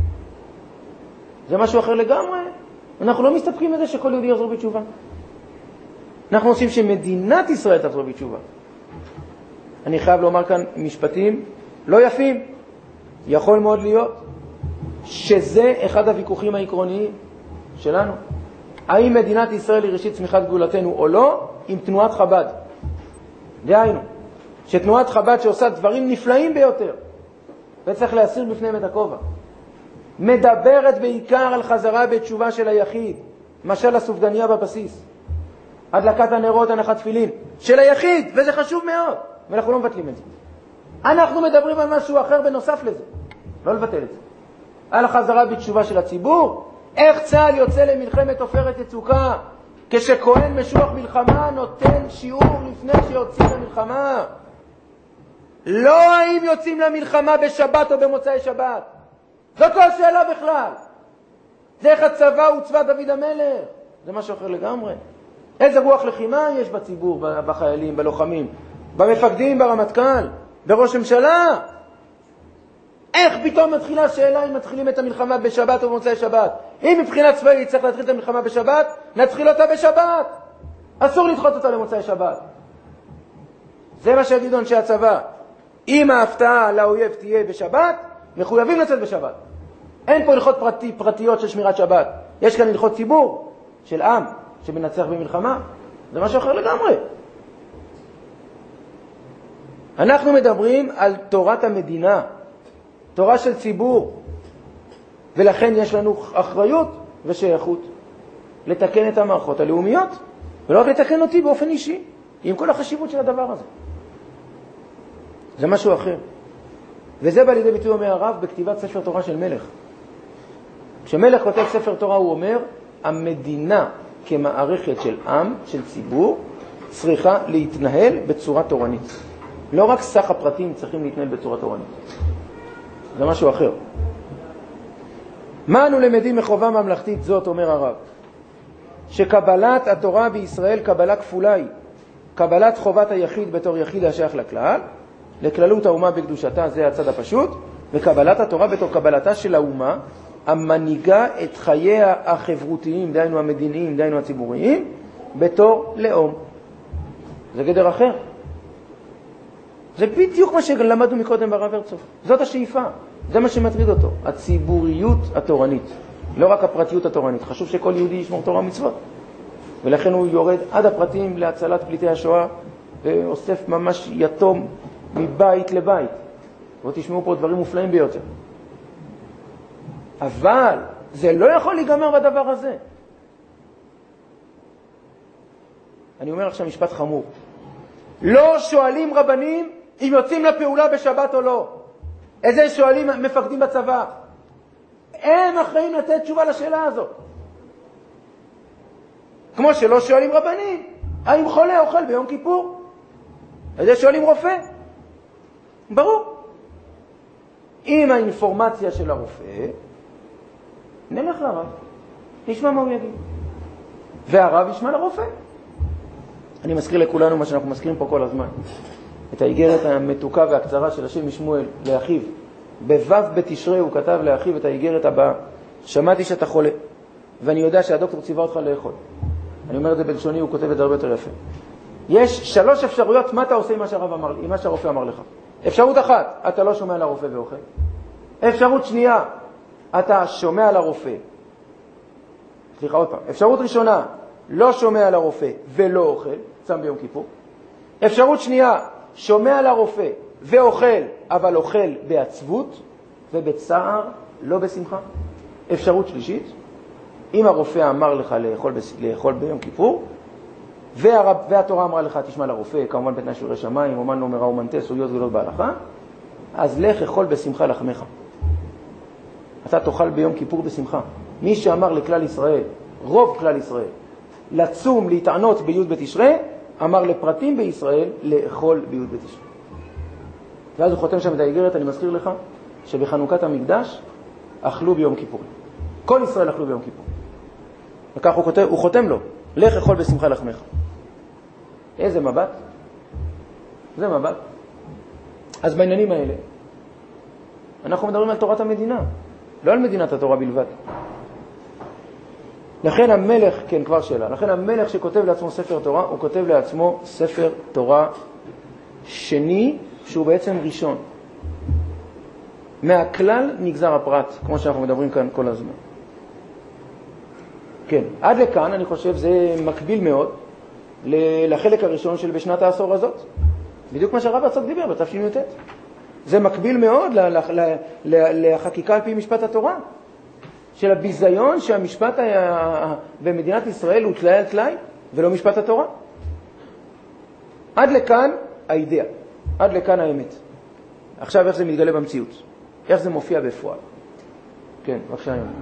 זה משהו אחר לגמרי. אנחנו לא מסתפקים בזה שכל יהודי יחזור בתשובה. אנחנו עושים שמדינת ישראל תחזור בתשובה. אני חייב לומר כאן משפטים לא יפים. יכול מאוד להיות שזה אחד הוויכוחים העקרוניים שלנו. האם מדינת ישראל היא ראשית צמיחת גאולתנו או לא, עם תנועת חב"ד. דהיינו, שתנועת חב"ד שעושה דברים נפלאים ביותר, וצריך להסיר בפניהם את הכובע, מדברת בעיקר על חזרה בתשובה של היחיד, משל הסופגניה בבסיס, הדלקת הנרות, הנחת תפילין, של היחיד, וזה חשוב מאוד, ואנחנו לא מבטלים את זה. אנחנו מדברים על משהו אחר בנוסף לזה, לא לבטל את זה. על החזרה בתשובה של הציבור, איך צה"ל יוצא למלחמת עופרת יצוקה, כשכהן משוח מלחמה נותן שיעור לפני שיוצאים למלחמה. לא האם יוצאים למלחמה בשבת או במוצאי שבת. זאת לא השאלה בכלל. זה איך הצבא הוא צבא דוד המלך. זה משהו אחר לגמרי. איזה רוח לחימה יש בציבור, בחיילים, בלוחמים, במפקדים, ברמטכ"ל, בראש ממשלה. איך פתאום מתחילה השאלה אם מתחילים את המלחמה בשבת או במוצאי שבת? אם מבחינה צבאית צריך להתחיל את המלחמה בשבת, נתחיל אותה בשבת. אסור לדחות אותה למוצאי שבת. זה מה שיגידו אנשי הצבא. אם ההפתעה לאויב תהיה בשבת, מחויבים לצאת בשבת. אין פה הלכות פרטיות של שמירת שבת. יש כאן הלכות ציבור של עם שמנצח במלחמה. זה משהו אחר לגמרי. אנחנו מדברים על תורת המדינה, תורה של ציבור, ולכן יש לנו אחריות ושייכות לתקן את המערכות הלאומיות, ולא רק לתקן אותי באופן אישי, עם כל החשיבות של הדבר הזה. זה משהו אחר. וזה בא לידי ביטוי אומר הרב בכתיבת ספר תורה של מלך. כשמלך כותב ספר תורה הוא אומר, המדינה כמערכת של עם, של ציבור, צריכה להתנהל בצורה תורנית. לא רק סך הפרטים צריכים להתנהל בצורה תורנית. זה משהו אחר. מה אנו למדים מחובה ממלכתית זאת, אומר הרב? שקבלת התורה בישראל קבלה כפולה היא. קבלת חובת היחיד בתור יחיד השייך לכלל, לכללות האומה בקדושתה, זה הצד הפשוט, וקבלת התורה בתור קבלתה של האומה, המנהיגה את חייה החברותיים, דהיינו המדיניים, דהיינו הציבוריים, בתור לאום. זה גדר אחר. זה בדיוק מה שלמדנו מקודם ברב הרצוג. זאת השאיפה. זה מה שמטריד אותו. הציבוריות התורנית. לא רק הפרטיות התורנית. חשוב שכל יהודי ישמור תורה ומצוות. ולכן הוא יורד עד הפרטים להצלת פליטי השואה, ואוסף ממש יתום מבית לבית. ותשמעו פה דברים מופלאים ביותר. אבל זה לא יכול להיגמר בדבר הזה. אני אומר עכשיו משפט חמור. לא שואלים רבנים אם יוצאים לפעולה בשבת או לא. איזה שואלים מפקדים בצבא. הם אחראים לתת תשובה לשאלה הזאת. כמו שלא שואלים רבנים האם חולה אוכל ביום כיפור. איזה שואלים רופא. ברור. עם האינפורמציה של הרופא נלך לרב, נשמע מה הוא יגיד. והרב ישמע לרופא. אני מזכיר לכולנו מה שאנחנו מזכירים פה כל הזמן. את האיגרת המתוקה והקצרה של השם משמואל לאחיו. בו' בתשרי הוא כתב לאחיו את האיגרת הבאה. שמעתי שאתה חולה, ואני יודע שהדוקטור ציווה אותך לאכול. אני אומר את זה בלשוני, הוא כותב את זה הרבה יותר יפה. יש 3 אפשרויות מה אתה עושה עם מה שהרופא אמר לך. אפשרות אחת, אתה לא שומע לרופא ואוכל. אפשרות שנייה, אתה שומע לרופא. סליחה עוד פעם. אפשרות ראשונה, לא שומע לרופא ולא אוכל, צם ביום כיפור. אפשרות שנייה, שומע לרופא ואוכל, אבל אוכל בעצבות ובצער, לא בשמחה. אפשרות שלישית, אם הרופא אמר לך לאכול ביום כיפור, והתורה אמרה לך תשמע לרופא, כמובן בתנאי של ירא שמיים, אומן לא מרע ומנטה, סוגיות גדולות בהלכה, אז לך אכול בשמחה לחמך. אתה תאכל ביום כיפור בשמחה. מי שאמר לכלל ישראל, רוב כלל ישראל, לצום, להתענות בי' בתשרי, אמר לפרטים בישראל לאכול בי' בתשרי. ואז הוא חותם שם את האיגרת, אני מזכיר לך, שבחנוכת המקדש אכלו ביום כיפור. כל ישראל אכלו ביום כיפור. וכך הוא חותם לו, לך אכול בשמחה לחמך. איזה מבט? זה מבט. אז בעניינים האלה, אנחנו מדברים על תורת המדינה, לא על מדינת התורה בלבד. לכן המלך, כן כבר שאלה, לכן המלך שכותב לעצמו ספר תורה, הוא כותב לעצמו ספר תורה שני, שהוא בעצם ראשון. מהכלל נגזר הפרט, כמו שאנחנו מדברים כאן כל הזמן. כן, עד לכאן אני חושב זה מקביל מאוד לחלק הראשון של בשנת העשור הזאת. בדיוק מה שהרב הרצוג דיבר בתש"ט. זה מקביל מאוד לחקיקה על פי משפט התורה. של הביזיון שהמשפט במדינת ישראל הוא תלאי על תלאי ולא משפט התורה. עד לכאן האידאה, עד לכאן האמת. עכשיו איך זה מתגלה במציאות? איך זה מופיע בפועל? כן, בבקשה היום.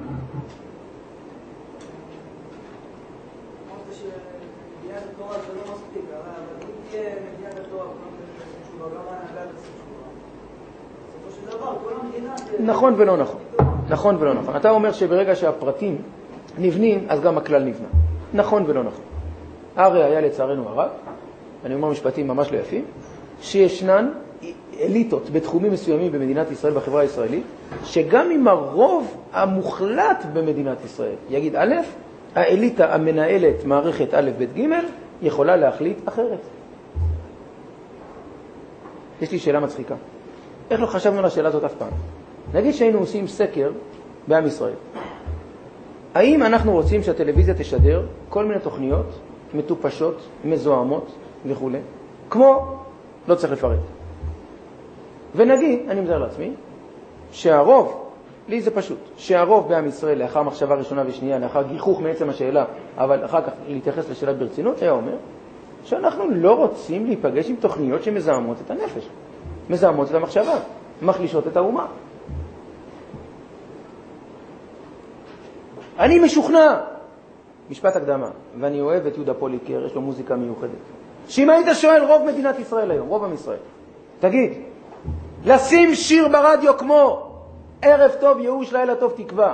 מדינת התורה זה לא מספיק, אבל אם תהיה מדינת התורה, כולם גם ההנהגה תעשה תשובה. בסופו של דבר, כל המדינה... נכון ולא נכון. נכון ולא נכון. אתה אומר שברגע שהפרטים נבנים, אז גם הכלל נבנה. נכון ולא נכון. הרי היה לצערנו הרב, אני אומר משפטים ממש לא יפים, שישנן אליטות בתחומים מסוימים במדינת ישראל, בחברה הישראלית, שגם אם הרוב המוחלט במדינת ישראל יגיד א', האליטה המנהלת מערכת א' ב' ג' יכולה להחליט אחרת. יש לי שאלה מצחיקה. איך לא חשבנו על השאלה הזאת אף פעם? נגיד שהיינו עושים סקר בעם ישראל. האם אנחנו רוצים שהטלוויזיה תשדר כל מיני תוכניות מטופשות, מזוהמות וכו'. כמו, לא צריך לפרט. ונגיד, אני מזהר לעצמי, שהרוב, לי זה פשוט, שהרוב בעם ישראל, לאחר מחשבה ראשונה ושנייה, לאחר גיחוך מעצם השאלה, אבל אחר כך להתייחס לשאלה ברצינות, היה אומר שאנחנו לא רוצים להיפגש עם תוכניות שמזהמות את הנפש, מזהמות את המחשבה, מחלישות את האומה. אני משוכנע, משפט הקדמה, ואני אוהב את יהודה פוליקר, יש לו מוזיקה מיוחדת, שאם היית שואל רוב מדינת ישראל היום, רוב עם ישראל, תגיד, לשים שיר ברדיו כמו ערב טוב ייאוש לילה טוב תקווה,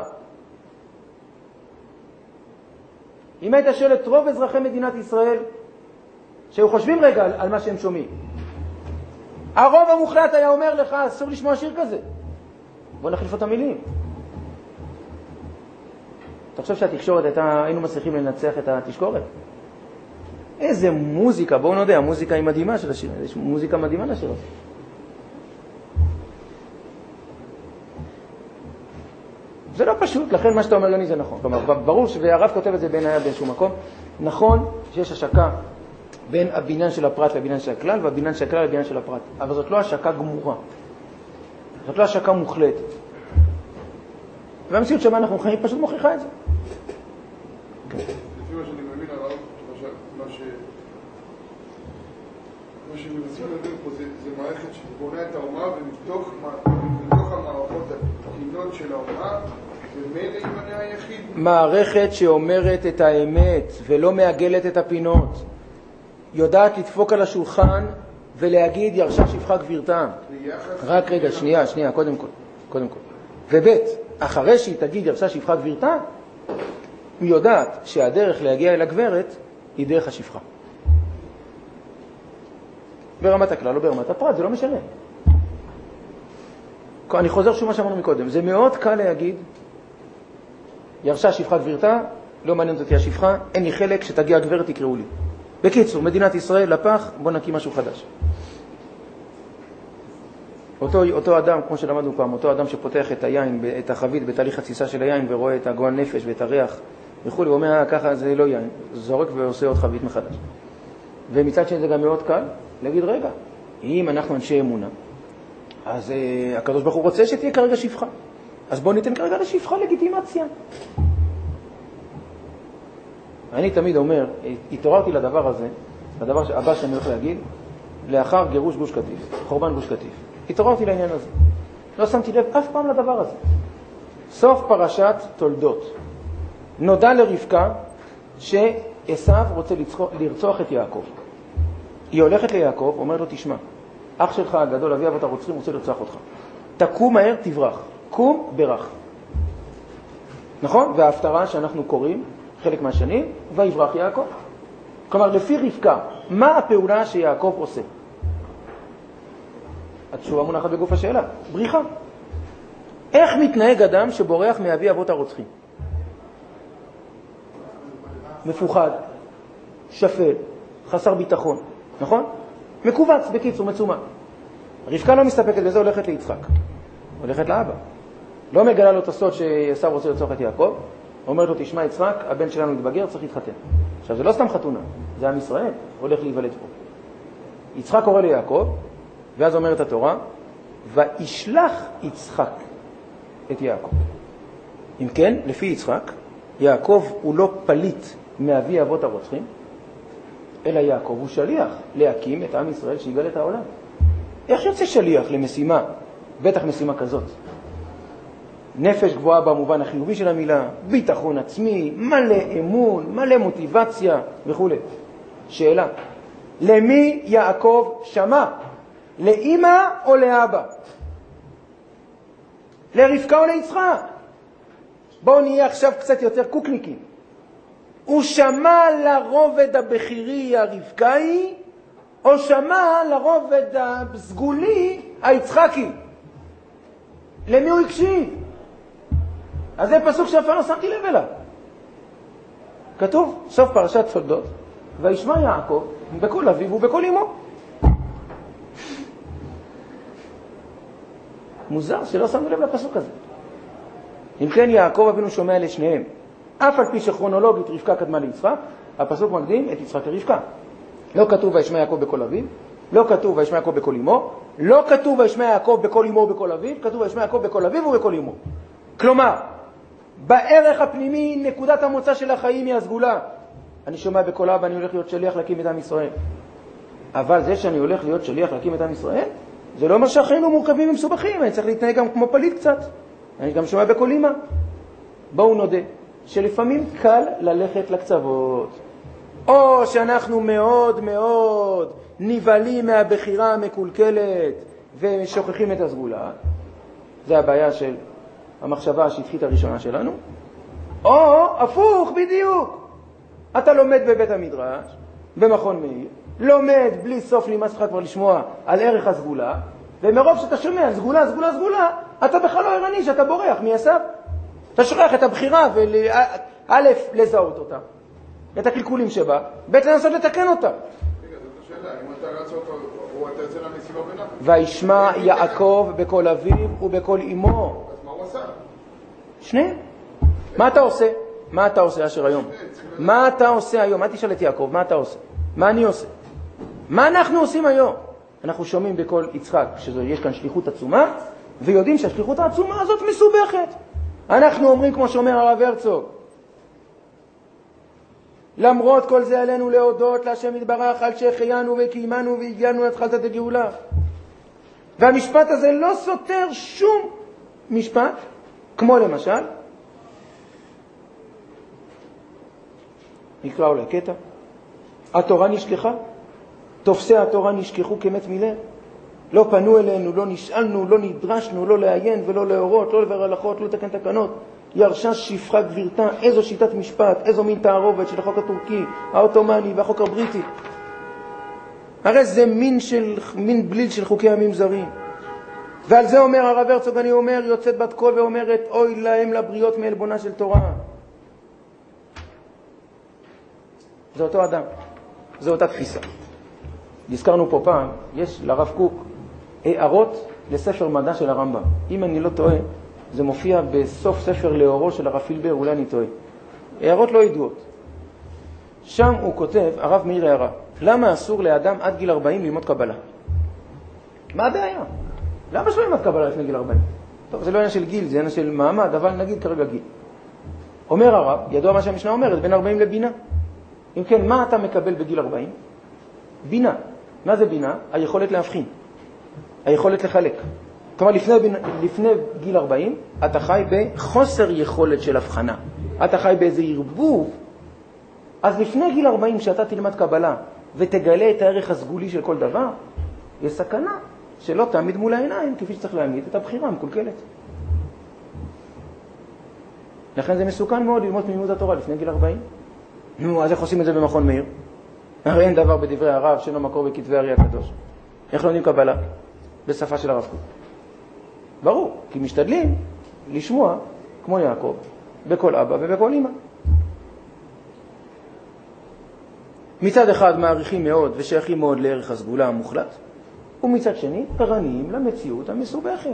אם היית שואל את רוב אזרחי מדינת ישראל שהיו חושבים רגע על מה שהם שומעים, הרוב המוחלט היה אומר לך אסור לשמוע שיר כזה, בוא נחליף את המילים. אתה חושב שהתקשורת היינו מצליחים לנצח את התשקורת? איזה מוזיקה, בואו נודע, המוזיקה היא מדהימה של השיר, יש מוזיקה מדהימה לשיר הזה. זה לא פשוט, לכן מה שאתה אומר יוני זה נכון. כלומר, ברור והרב כותב את זה בין היה באיזשהו מקום, נכון שיש השקה בין הבניין של הפרט לבניין של הכלל, והבניין של הכלל לבניין של הפרט. אבל זאת לא השקה גמורה. זאת לא השקה מוחלטת. והמציאות שבה אנחנו חיים פשוט מוכיחה את זה. לפי מה שאני מבין הרב, מה שמנסים להבין פה זה מערכת שבונה את האומה, ומתוך המערכות התקינות של האומה, ומילא ימנה היחיד. מערכת שאומרת את האמת ולא מעגלת את הפינות. יודעת לדפוק על השולחן ולהגיד ירשה שפחה גבירתה. רק רגע, שנייה, קודם כל. ובית, אחרי שהיא תגיד ירשה שפחה גבירתה, היא יודעת שהדרך להגיע אל הגברת היא דרך השפחה. ברמת הכלל או ברמת הפרט, זה לא משנה. אני חוזר שוב מה שאמרנו מקודם. זה מאוד קל להגיד, ירשה שפחה גבירתה, לא מעניין אותי השפחה, אין לי חלק, שתגיע הגברת תקראו לי. בקיצור, מדינת ישראל, לפח, בוא נקים משהו חדש. אותו אדם, כמו שלמדנו פעם, אותו אדם שפותח את היין, את החבית בתהליך התסיסה של היין, ורואה את הגועל נפש ואת הריח וכו', ואומר, ככה זה לא יין, זורק ועושה עוד חבית מחדש. ומצד שני זה גם מאוד קל, להגיד, רגע, אם אנחנו אנשי אמונה, אז הקדוש ברוך הוא רוצה שתהיה כרגע שפחה. אז בואו ניתן כרגע לשפחה לגיטימציה. אני תמיד אומר, התעוררתי לדבר הזה, לדבר הבא שאני הולך להגיד, לאחר גירוש גוש קטיף, חורבן גוש קטיף. התעוררתי לעניין הזה. לא שמתי לב אף פעם לדבר הזה. סוף פרשת תולדות. נודע לרבקה שעשיו רוצה לרצוח את יעקב. היא הולכת ליעקב, אומרת לו, תשמע, אח שלך הגדול, אבי אבות הרוצחים, רוצה לרצוח אותך. תקום מהר, תברח. קום, ברח. נכון? וההפטרה שאנחנו קוראים, חלק מהשנים, ויברח יעקב. כלומר, לפי רבקה, מה הפעולה שיעקב עושה? התשובה מונחת בגוף השאלה, בריחה. איך מתנהג אדם שבורח מאבי אבות הרוצחים? מפוחד, שפל, חסר ביטחון, נכון? מקובץ, בקיצור, מצומן. רבקה לא מסתפקת בזה, הולכת ליצחק. הולכת לאבא. לא מגלה לו את הסוד שעשיו רוצה לרצוח את יעקב, אומרת לו, תשמע יצחק, הבן שלנו מתבגר, צריך להתחתן. עכשיו, זה לא סתם חתונה, זה עם ישראל, הולך להיוולד פה. יצחק קורא ליעקב, ואז אומרת התורה, וישלח יצחק את יעקב. אם כן, לפי יצחק, יעקב הוא לא פליט מאבי אבות הרוצחים, אלא יעקב הוא שליח להקים את עם ישראל שיגאל את העולם. איך יוצא שליח למשימה, בטח משימה כזאת? נפש גבוהה במובן החיובי של המילה, ביטחון עצמי, מלא אמון, מלא מוטיבציה וכו'. שאלה, למי יעקב שמע? לאמא או לאבא? לרבקה או ליצחק? בואו נהיה עכשיו קצת יותר קוקניקים. הוא שמע לרובד הבכירי הרבקאי, או שמע לרובד הסגולי היצחקי? למי הוא הקשיב? אז זה פסוק שאפילו לא שמתי לב אליו. כתוב, סוף פרשת תולדות, וישמע יעקב בקול אביו ובקול אמו. מוזר שלא שמנו לב לפסוק הזה. אם כן, יעקב אבינו שומע לשניהם. אף על פי שכרונולוגית רבקה קדמה ליצחק, הפסוק מקדים את יצחק לרבקה. לא כתוב וישמע יעקב בקול אביו, לא כתוב וישמע יעקב בקול אמו, לא כתוב וישמע יעקב בקול אמו ובקול אביו, כתוב וישמע יעקב בקול אביו ובקול אמו. כלומר, בערך הפנימי, נקודת המוצא של החיים היא הסגולה. אני שומע בקול אבא, אני הולך להיות שליח להקים את עם ישראל. אבל זה שאני הולך להיות שליח להקים את עם ישראל, זה לא אומר שהחיים לא מורכבים ומסובכים, אני צריך להתנהג גם כמו פליט קצת. אני גם שומע בקול אמא. בואו נודה, שלפעמים קל ללכת לקצוות. או שאנחנו מאוד מאוד נבלים מהבחירה המקולקלת ושוכחים את הסגולה. זה הבעיה של המחשבה השטחית הראשונה שלנו. או הפוך בדיוק. אתה לומד בבית המדרש, במכון מאיר, לומד בלי סוף נמאס לך כבר לשמוע על ערך הסגולה, ומרוב שאתה שומע סגולה, סגולה, סגולה, אתה בכלל לא ערני שאתה בורח מייסר. אתה שוכח את הבחירה א', לזהות אותה, את הקלקולים שבה, ב', לנסות לתקן אותה. רגע, זאת השאלה, אם אתה רץ אותו, או אתה יוצא למסיבה בנחת. וישמע יעקב בקול אביו ובקול אמו. אז מה הוא עשה? שניהם. מה אתה עושה? מה אתה עושה אשר היום? מה אתה עושה היום? מה תשאל את יעקב? מה אתה עושה? מה אני עושה? מה אנחנו עושים היום? אנחנו שומעים בקול יצחק שיש כאן שליחות עצומה, ויודעים שהשליחות העצומה הזאת מסובכת. אנחנו אומרים, כמו שאומר הרב הרצוג, למרות כל זה עלינו להודות להשם יתברך על שהחיינו וקיימנו והגיענו להתחלת הגאולה. והמשפט הזה לא סותר שום משפט, כמו למשל, נקרא אולי קטע, התורה נשכחה, תופסי התורה נשכחו כמת מילר, לא פנו אלינו, לא נשאלנו, לא נדרשנו, לא לעיין ולא להורות, לא לבר הלכות, לא לתקן תקנות. ירשה שפחה גבירתה, איזו שיטת משפט, איזו מין תערובת של החוק הטורקי, העותומני והחוק הבריטי. הרי זה מין בליל של חוקי עמים זרים. ועל זה אומר הרב הרצוג, אני אומר, יוצאת בת קול ואומרת, אוי להם לבריות מעלבונה של תורה. זה אותו אדם, זה אותה תפיסה. הזכרנו פה פעם, יש לרב קוק הערות לספר מדע של הרמב"ם. אם אני לא טועה, זה מופיע בסוף ספר לאורו של הרב פילבר, אולי אני טועה. הערות לא ידועות. שם הוא כותב, הרב מאיר הערה, למה אסור לאדם עד גיל 40 ללמוד קבלה? מה הבעיה? למה שלא ללמוד קבלה לפני גיל 40? טוב, זה לא עניין של גיל, זה עניין של מעמד, אבל נגיד כרגע גיל. אומר הרב, ידוע מה שהמשנה אומרת, בין 40 לבינה. אם כן, מה אתה מקבל בגיל 40? בינה. מה זה בינה? היכולת להבחין. היכולת לחלק. כלומר, לפני גיל 40, אתה חי בחוסר יכולת של הבחנה. אתה חי באיזה ערבוב. אז לפני גיל 40, כשאתה תלמד קבלה ותגלה את הערך הסגולי של כל דבר, יש סכנה שלא תעמיד מול העיניים, כפי שצריך להעמיד את הבחירה המקולקלת. לכן זה מסוכן מאוד ללמוד תמימות התורה לפני גיל 40. נו, אז איך עושים את זה במכון מאיר? הרי אין דבר בדברי הרב שאינו מקור בכתבי הארי הקדוש. איך לומדים קבלה? בשפה של הרב קוק. ברור, כי משתדלים לשמוע, כמו יעקב, בקול אבא ובקול אמא. מצד אחד מעריכים מאוד ושייכים מאוד לערך הסגולה המוחלט, ומצד שני ערניים למציאות המסובכת.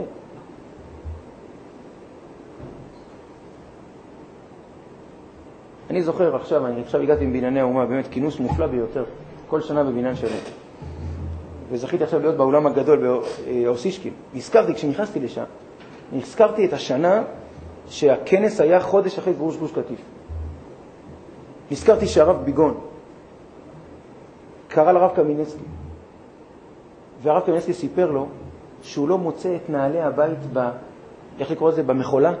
אני זוכר עכשיו הגעתי עם בנייני האומה, באמת כינוס מופלא ביותר, כל שנה בבניין שלנו. וזכיתי עכשיו להיות באולם הגדול באוסישקין. נזכרתי, כשנכנסתי לשם, נזכרתי את השנה שהכנס היה חודש אחרי גירוש גוש קטיף. נזכרתי שהרב ביגון קרא לרב קמינסקי, והרב קמינסקי סיפר לו שהוא לא מוצא את נעלי הבית איך לקרוא לזה? במחולה?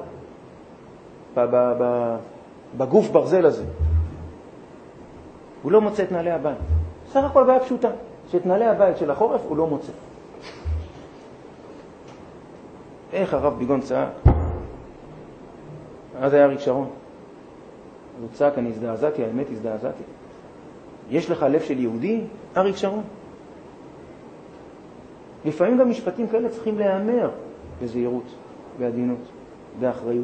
בגוף ברזל הזה. הוא לא מוצא את נעלי הבית. סך הכל בעיה פשוטה, שאת נעלי הבית של החורף הוא לא מוצא. איך הרב ביגון צעק? אז היה אריק שרון. הוא צעק, אני הזדעזעתי, האמת הזדעזעתי. יש לך לב של יהודי? אריק שרון. לפעמים גם משפטים כאלה צריכים להיאמר בזהירות, בעדינות, באחריות.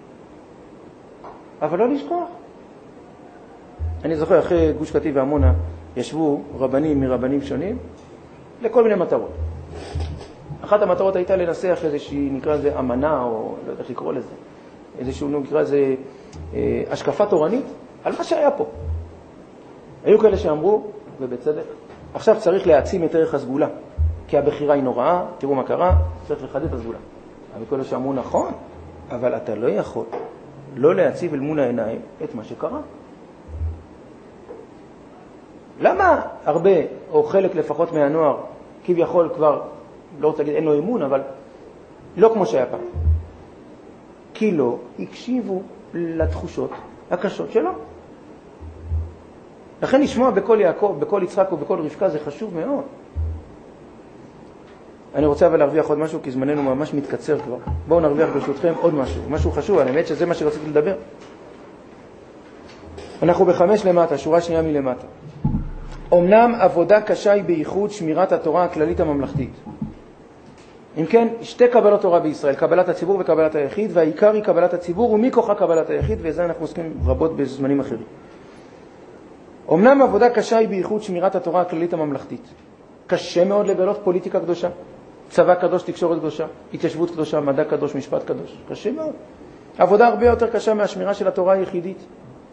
אבל לא לשכוח. אני זוכר, אחרי גוש קטיף ועמונה ישבו רבנים מרבנים שונים לכל מיני מטרות. אחת המטרות הייתה לנסח איזושהי, נקרא לזה אמנה, או לא יודע איך לקרוא לזה, איזשהו, נקרא לזה השקפה תורנית, על מה שהיה פה. היו כאלה שאמרו, ובצדק, עכשיו צריך להעצים את ערך הסגולה, כי הבחירה היא נוראה, תראו מה קרה, צריך לחדד את הסגולה. אבל כאלה שאמרו נכון, אבל אתה לא יכול לא להציב אל מול העיניים את מה שקרה. למה הרבה, או חלק לפחות מהנוער, כביכול כבר, לא רוצה להגיד אין לו אמון, אבל לא כמו שהיה פעם? כי לא הקשיבו לתחושות הקשות שלו. לכן לשמוע בכל יעקב, בכל יצחק ובכל רבקה זה חשוב מאוד. אני רוצה אבל להרוויח עוד משהו, כי זמננו ממש מתקצר כבר. בואו נרוויח ברשותכם עוד משהו חשוב, האמת שזה מה שרציתי לדבר. אנחנו ב5 למטה, שורה שנייה מלמטה. אמנם עבודה קשה היא בייחוד שמירת התורה הכללית הממלכתית. אם כן, שתי קבלות תורה בישראל, קבלת הציבור וקבלת היחיד, והעיקר היא קבלת הציבור ומכוחה קבלת היחיד, וזה אנחנו עוסקים רבות בזמנים אחרים. אמנם עבודה קשה היא בייחוד שמירת התורה הכללית הממלכתית. קשה מאוד לגלות פוליטיקה קדושה, צבא קדוש, תקשורת קדושה, התיישבות קדושה, מדע קדוש, משפט קדוש. קשה מאוד. עבודה הרבה יותר קשה מהשמירה של התורה היחידית.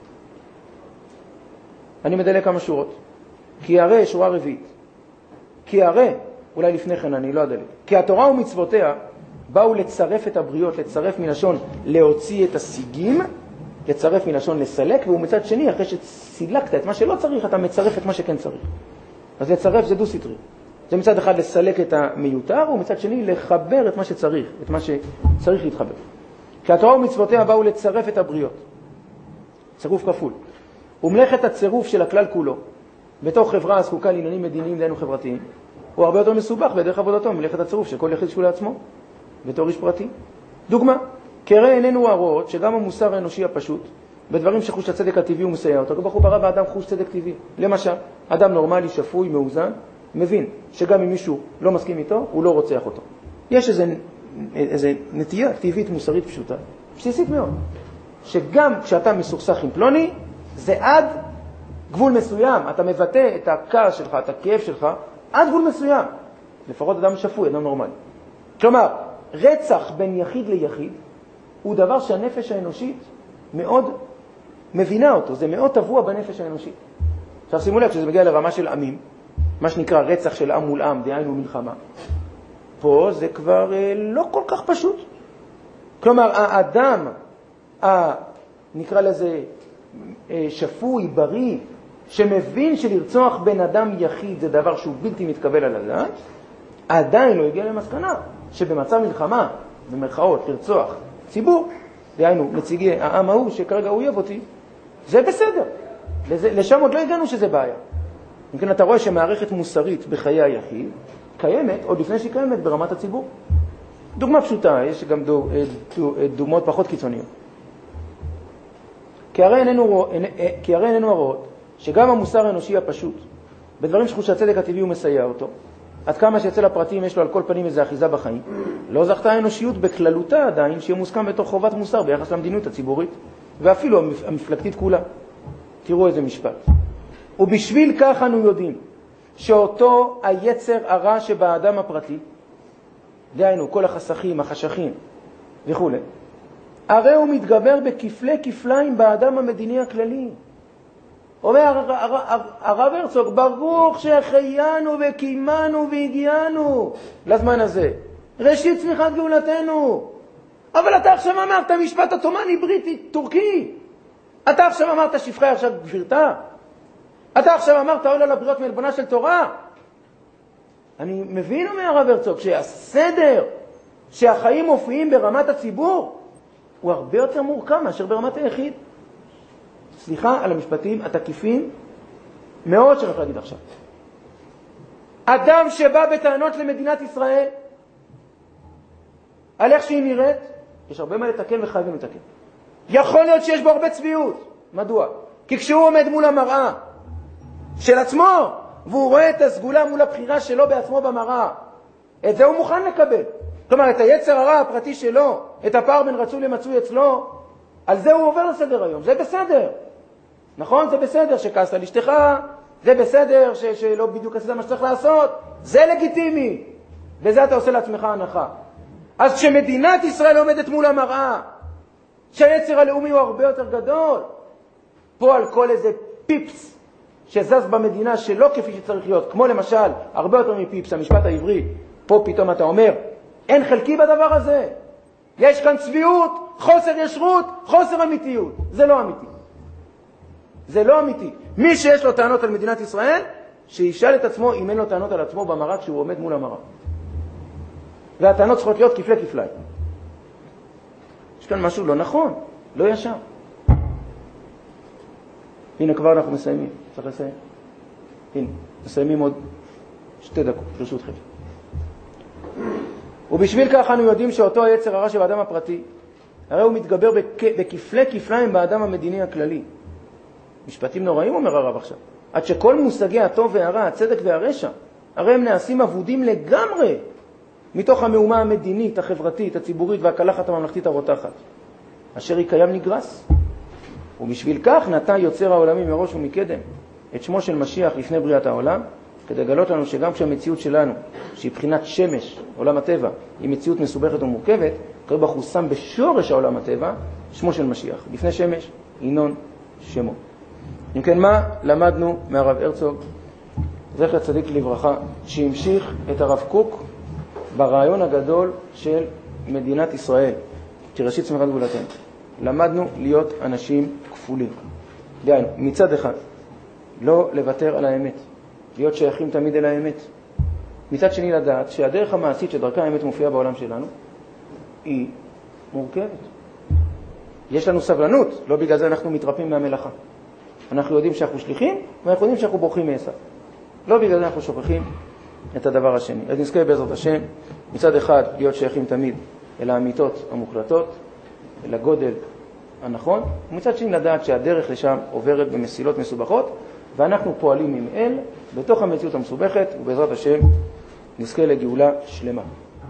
אני מדלק כמה שורות. כי הרי, שורה רביעית, כי הרי, אולי לפני כן אני לא אדלק, כי התורה ומצוותיה באו לצרף את הבריות, לצרף מלשון להוציא את השיגים, לצרף מלשון לסלק, והוא מצד שני, אחרי שסילקת את מה שלא צריך, אתה מצרף את מה שכן צריך. אז לצרף זה דו-סטרי. זה מצד אחד לסלק את המיותר, ומצד שני לחבר את מה שצריך, את מה שצריך להתחבר. כי התורה ומצוותיה באו לצרף את הבריות. צירוף כפול. ומלאכת הצירוף של הכלל כולו, בתוך חברה הזקוקה לעניינים מדיניים דהיינו חברתיים, הוא הרבה יותר מסובך בדרך עבודתו, מלאכת הצירוף של כל יחיד שהוא לעצמו, בתור איש פרטי. דוגמה, כרי עינינו הרואות שגם המוסר האנושי הפשוט, בדברים שחוש הצדק הטבעי הוא מסייע אותו, ברוך הוא ברא באדם חוש צדק טבעי. למשל, אדם נורמלי, שפוי, מאוזן, מבין שגם אם מישהו לא מסכים איתו, הוא לא רוצח אותו. יש איזו נטייה טבעית מוסרית פשוטה, בסיסית מאוד, שגם כשאתה מסוכסך עם פלוני, זה עד גבול מסוים. אתה מבטא את הכעס שלך, את הכאב שלך, עד גבול מסוים. לפחות אדם שפוי, אדם נורמלי. כלומר, רצח בין יחיד ליחיד הוא דבר שהנפש האנושית מאוד מבינה אותו. זה מאוד טבוע בנפש האנושית. עכשיו שימו לב, כשזה מגיע לרמה של עמים, מה שנקרא רצח של עם מול עם, דהיינו מלחמה, פה זה כבר לא כל כך פשוט. כלומר, האדם, נקרא לזה שפוי, בריא, שמבין שלרצוח בן אדם יחיד זה דבר שהוא בלתי מתקבל על הדעת, עדיין לא הגיע למסקנה שבמצב מלחמה, במרכאות, לרצוח ציבור, דהיינו נציגי העם ההוא שכרגע הוא אויב אותי, זה בסדר. לשם עוד לא הגענו שזה בעיה. אם כן, אתה רואה שמערכת מוסרית בחיי היחיד קיימת, עוד לפני שהיא קיימת ברמת הציבור. דוגמה פשוטה, יש גם דוגמאות פחות קיצוניות. כי הרי איננו הרואות שגם המוסר האנושי הפשוט, בדברים שחוש הצדק הטבעי הוא מסייע אותו, עד כמה שאצל הפרטים יש לו על כל פנים איזו אחיזה בחיים, לא זכתה האנושיות בכללותה עדיין שיהיה מוסכם בתוך חובת מוסר ביחס למדיניות הציבורית, ואפילו המפלגתית כולה. תראו איזה משפט. ובשביל כך אנו יודעים שאותו היצר הרע שבאדם הפרטי, דהיינו כל החסכים, החשכים וכו', הרי הוא מתגבר בכפלי כפליים באדם המדיני הכללי. אומר הרב הרצוג, ברוך שהחיינו וקיימנו והגיענו לזמן הזה, ראשית צמיחת גאולתנו. אבל אתה עכשיו אמרת משפט עות'מאני, בריטי, טורקי. אתה עכשיו אמרת שפחה עכשיו גבירתה. אתה עכשיו אמרת עולה לבריות מעלבונה של תורה. אני מבין מהרב הרצוג שהסדר שהחיים מופיעים ברמת הציבור הוא הרבה יותר מורכב מאשר ברמת היחיד. סליחה על המשפטים התקיפים מאוד שאני יכול להגיד עכשיו. אדם שבא בטענות למדינת ישראל על איך שהיא נראית, יש הרבה מה לתקן וחייבים לתקן. יכול להיות שיש בו הרבה צביעות. מדוע? כי כשהוא עומד מול המראה של עצמו והוא רואה את הסגולה מול הבחירה שלו בעצמו במראה, את זה הוא מוכן לקבל. כלומר, את היצר הרע הפרטי שלו, את הפער בין רצוי למצוי אצלו, על זה הוא עובר לסדר היום. זה בסדר. נכון? זה בסדר שכעסת על אשתך, זה בסדר שלא בדיוק עשית מה שצריך לעשות, זה לגיטימי. וזה אתה עושה לעצמך הנחה. אז כשמדינת ישראל עומדת מול המראה, שהיצר הלאומי הוא הרבה יותר גדול, פה על כל איזה פיפס שזז במדינה שלא כפי שצריך להיות, כמו למשל, הרבה יותר מפיפס, המשפט העברי, פה פתאום אתה אומר, אין חלקי בדבר הזה. יש כאן צביעות, חוסר ישרות, חוסר אמיתיות. זה לא אמיתי. זה לא אמיתי. מי שיש לו טענות על מדינת ישראל, שישאל את עצמו אם אין לו טענות על עצמו במראה כשהוא עומד מול המראה. והטענות צריכות להיות כפלי כפלי. יש כאן משהו לא נכון, לא ישר. הנה כבר אנחנו מסיימים. צריך לסיים. הנה, מסיימים עוד 2 דקות, ברשותכם. ובשביל כך אנו יודעים שאותו היצר הרע של האדם הפרטי, הרי הוא מתגבר בכפלי כפליים באדם המדיני הכללי. משפטים נוראים אומר הרב עכשיו. עד שכל מושגי הטוב והרע, הצדק והרשע, הרי הם נעשים עבודים לגמרי מתוך המהומה המדינית, החברתית, הציבורית והקלחת הממלכתית הרותחת, אשר היא קיים נגרס. ובשביל כך נתן יוצר העולמים מראש ומקדם את שמו של משיח לפני בריאת העולם, כדי לגלות לנו שגם כשהמציאות שלנו, שהיא בחינת שמש, עולם הטבע, היא מציאות מסובכת ומורכבת, קרוב הוא שם בשורש העולם הטבע, שמו של משיח. לפני שמש, ינון שמו. אם כן, מה למדנו מהרב הרצוג, זכר צדיק לברכה, שהמשיך את הרב קוק ברעיון הגדול של מדינת ישראל, כראשית צמיחת גאולתנו. למדנו להיות אנשים כפולים. דהיינו, מצד אחד, לא לוותר על האמת, להיות שייכים תמיד אל האמת. מצד שני, לדעת שהדרך המעשית שדרכה האמת מופיעה בעולם שלנו, היא מורכבת. יש לנו סבלנות, לא בגלל זה אנחנו מתרפים מהמלאכה. אנחנו יודעים שאנחנו שליחים, ואנחנו יודעים שאנחנו בורחים מעשיו. לא בגלל זה אנחנו שוכחים את הדבר השני. אז נזכה בעזרת השם, מצד אחד להיות שייכים תמיד אל האמיתות המוחלטות, אל הגודל הנכון, ומצד שני לדעת שהדרך לשם עוברת במסילות מסובכות, ואנחנו פועלים עם אל בתוך המציאות המסובכת, ובעזרת השם נזכה לגאולה שלמה.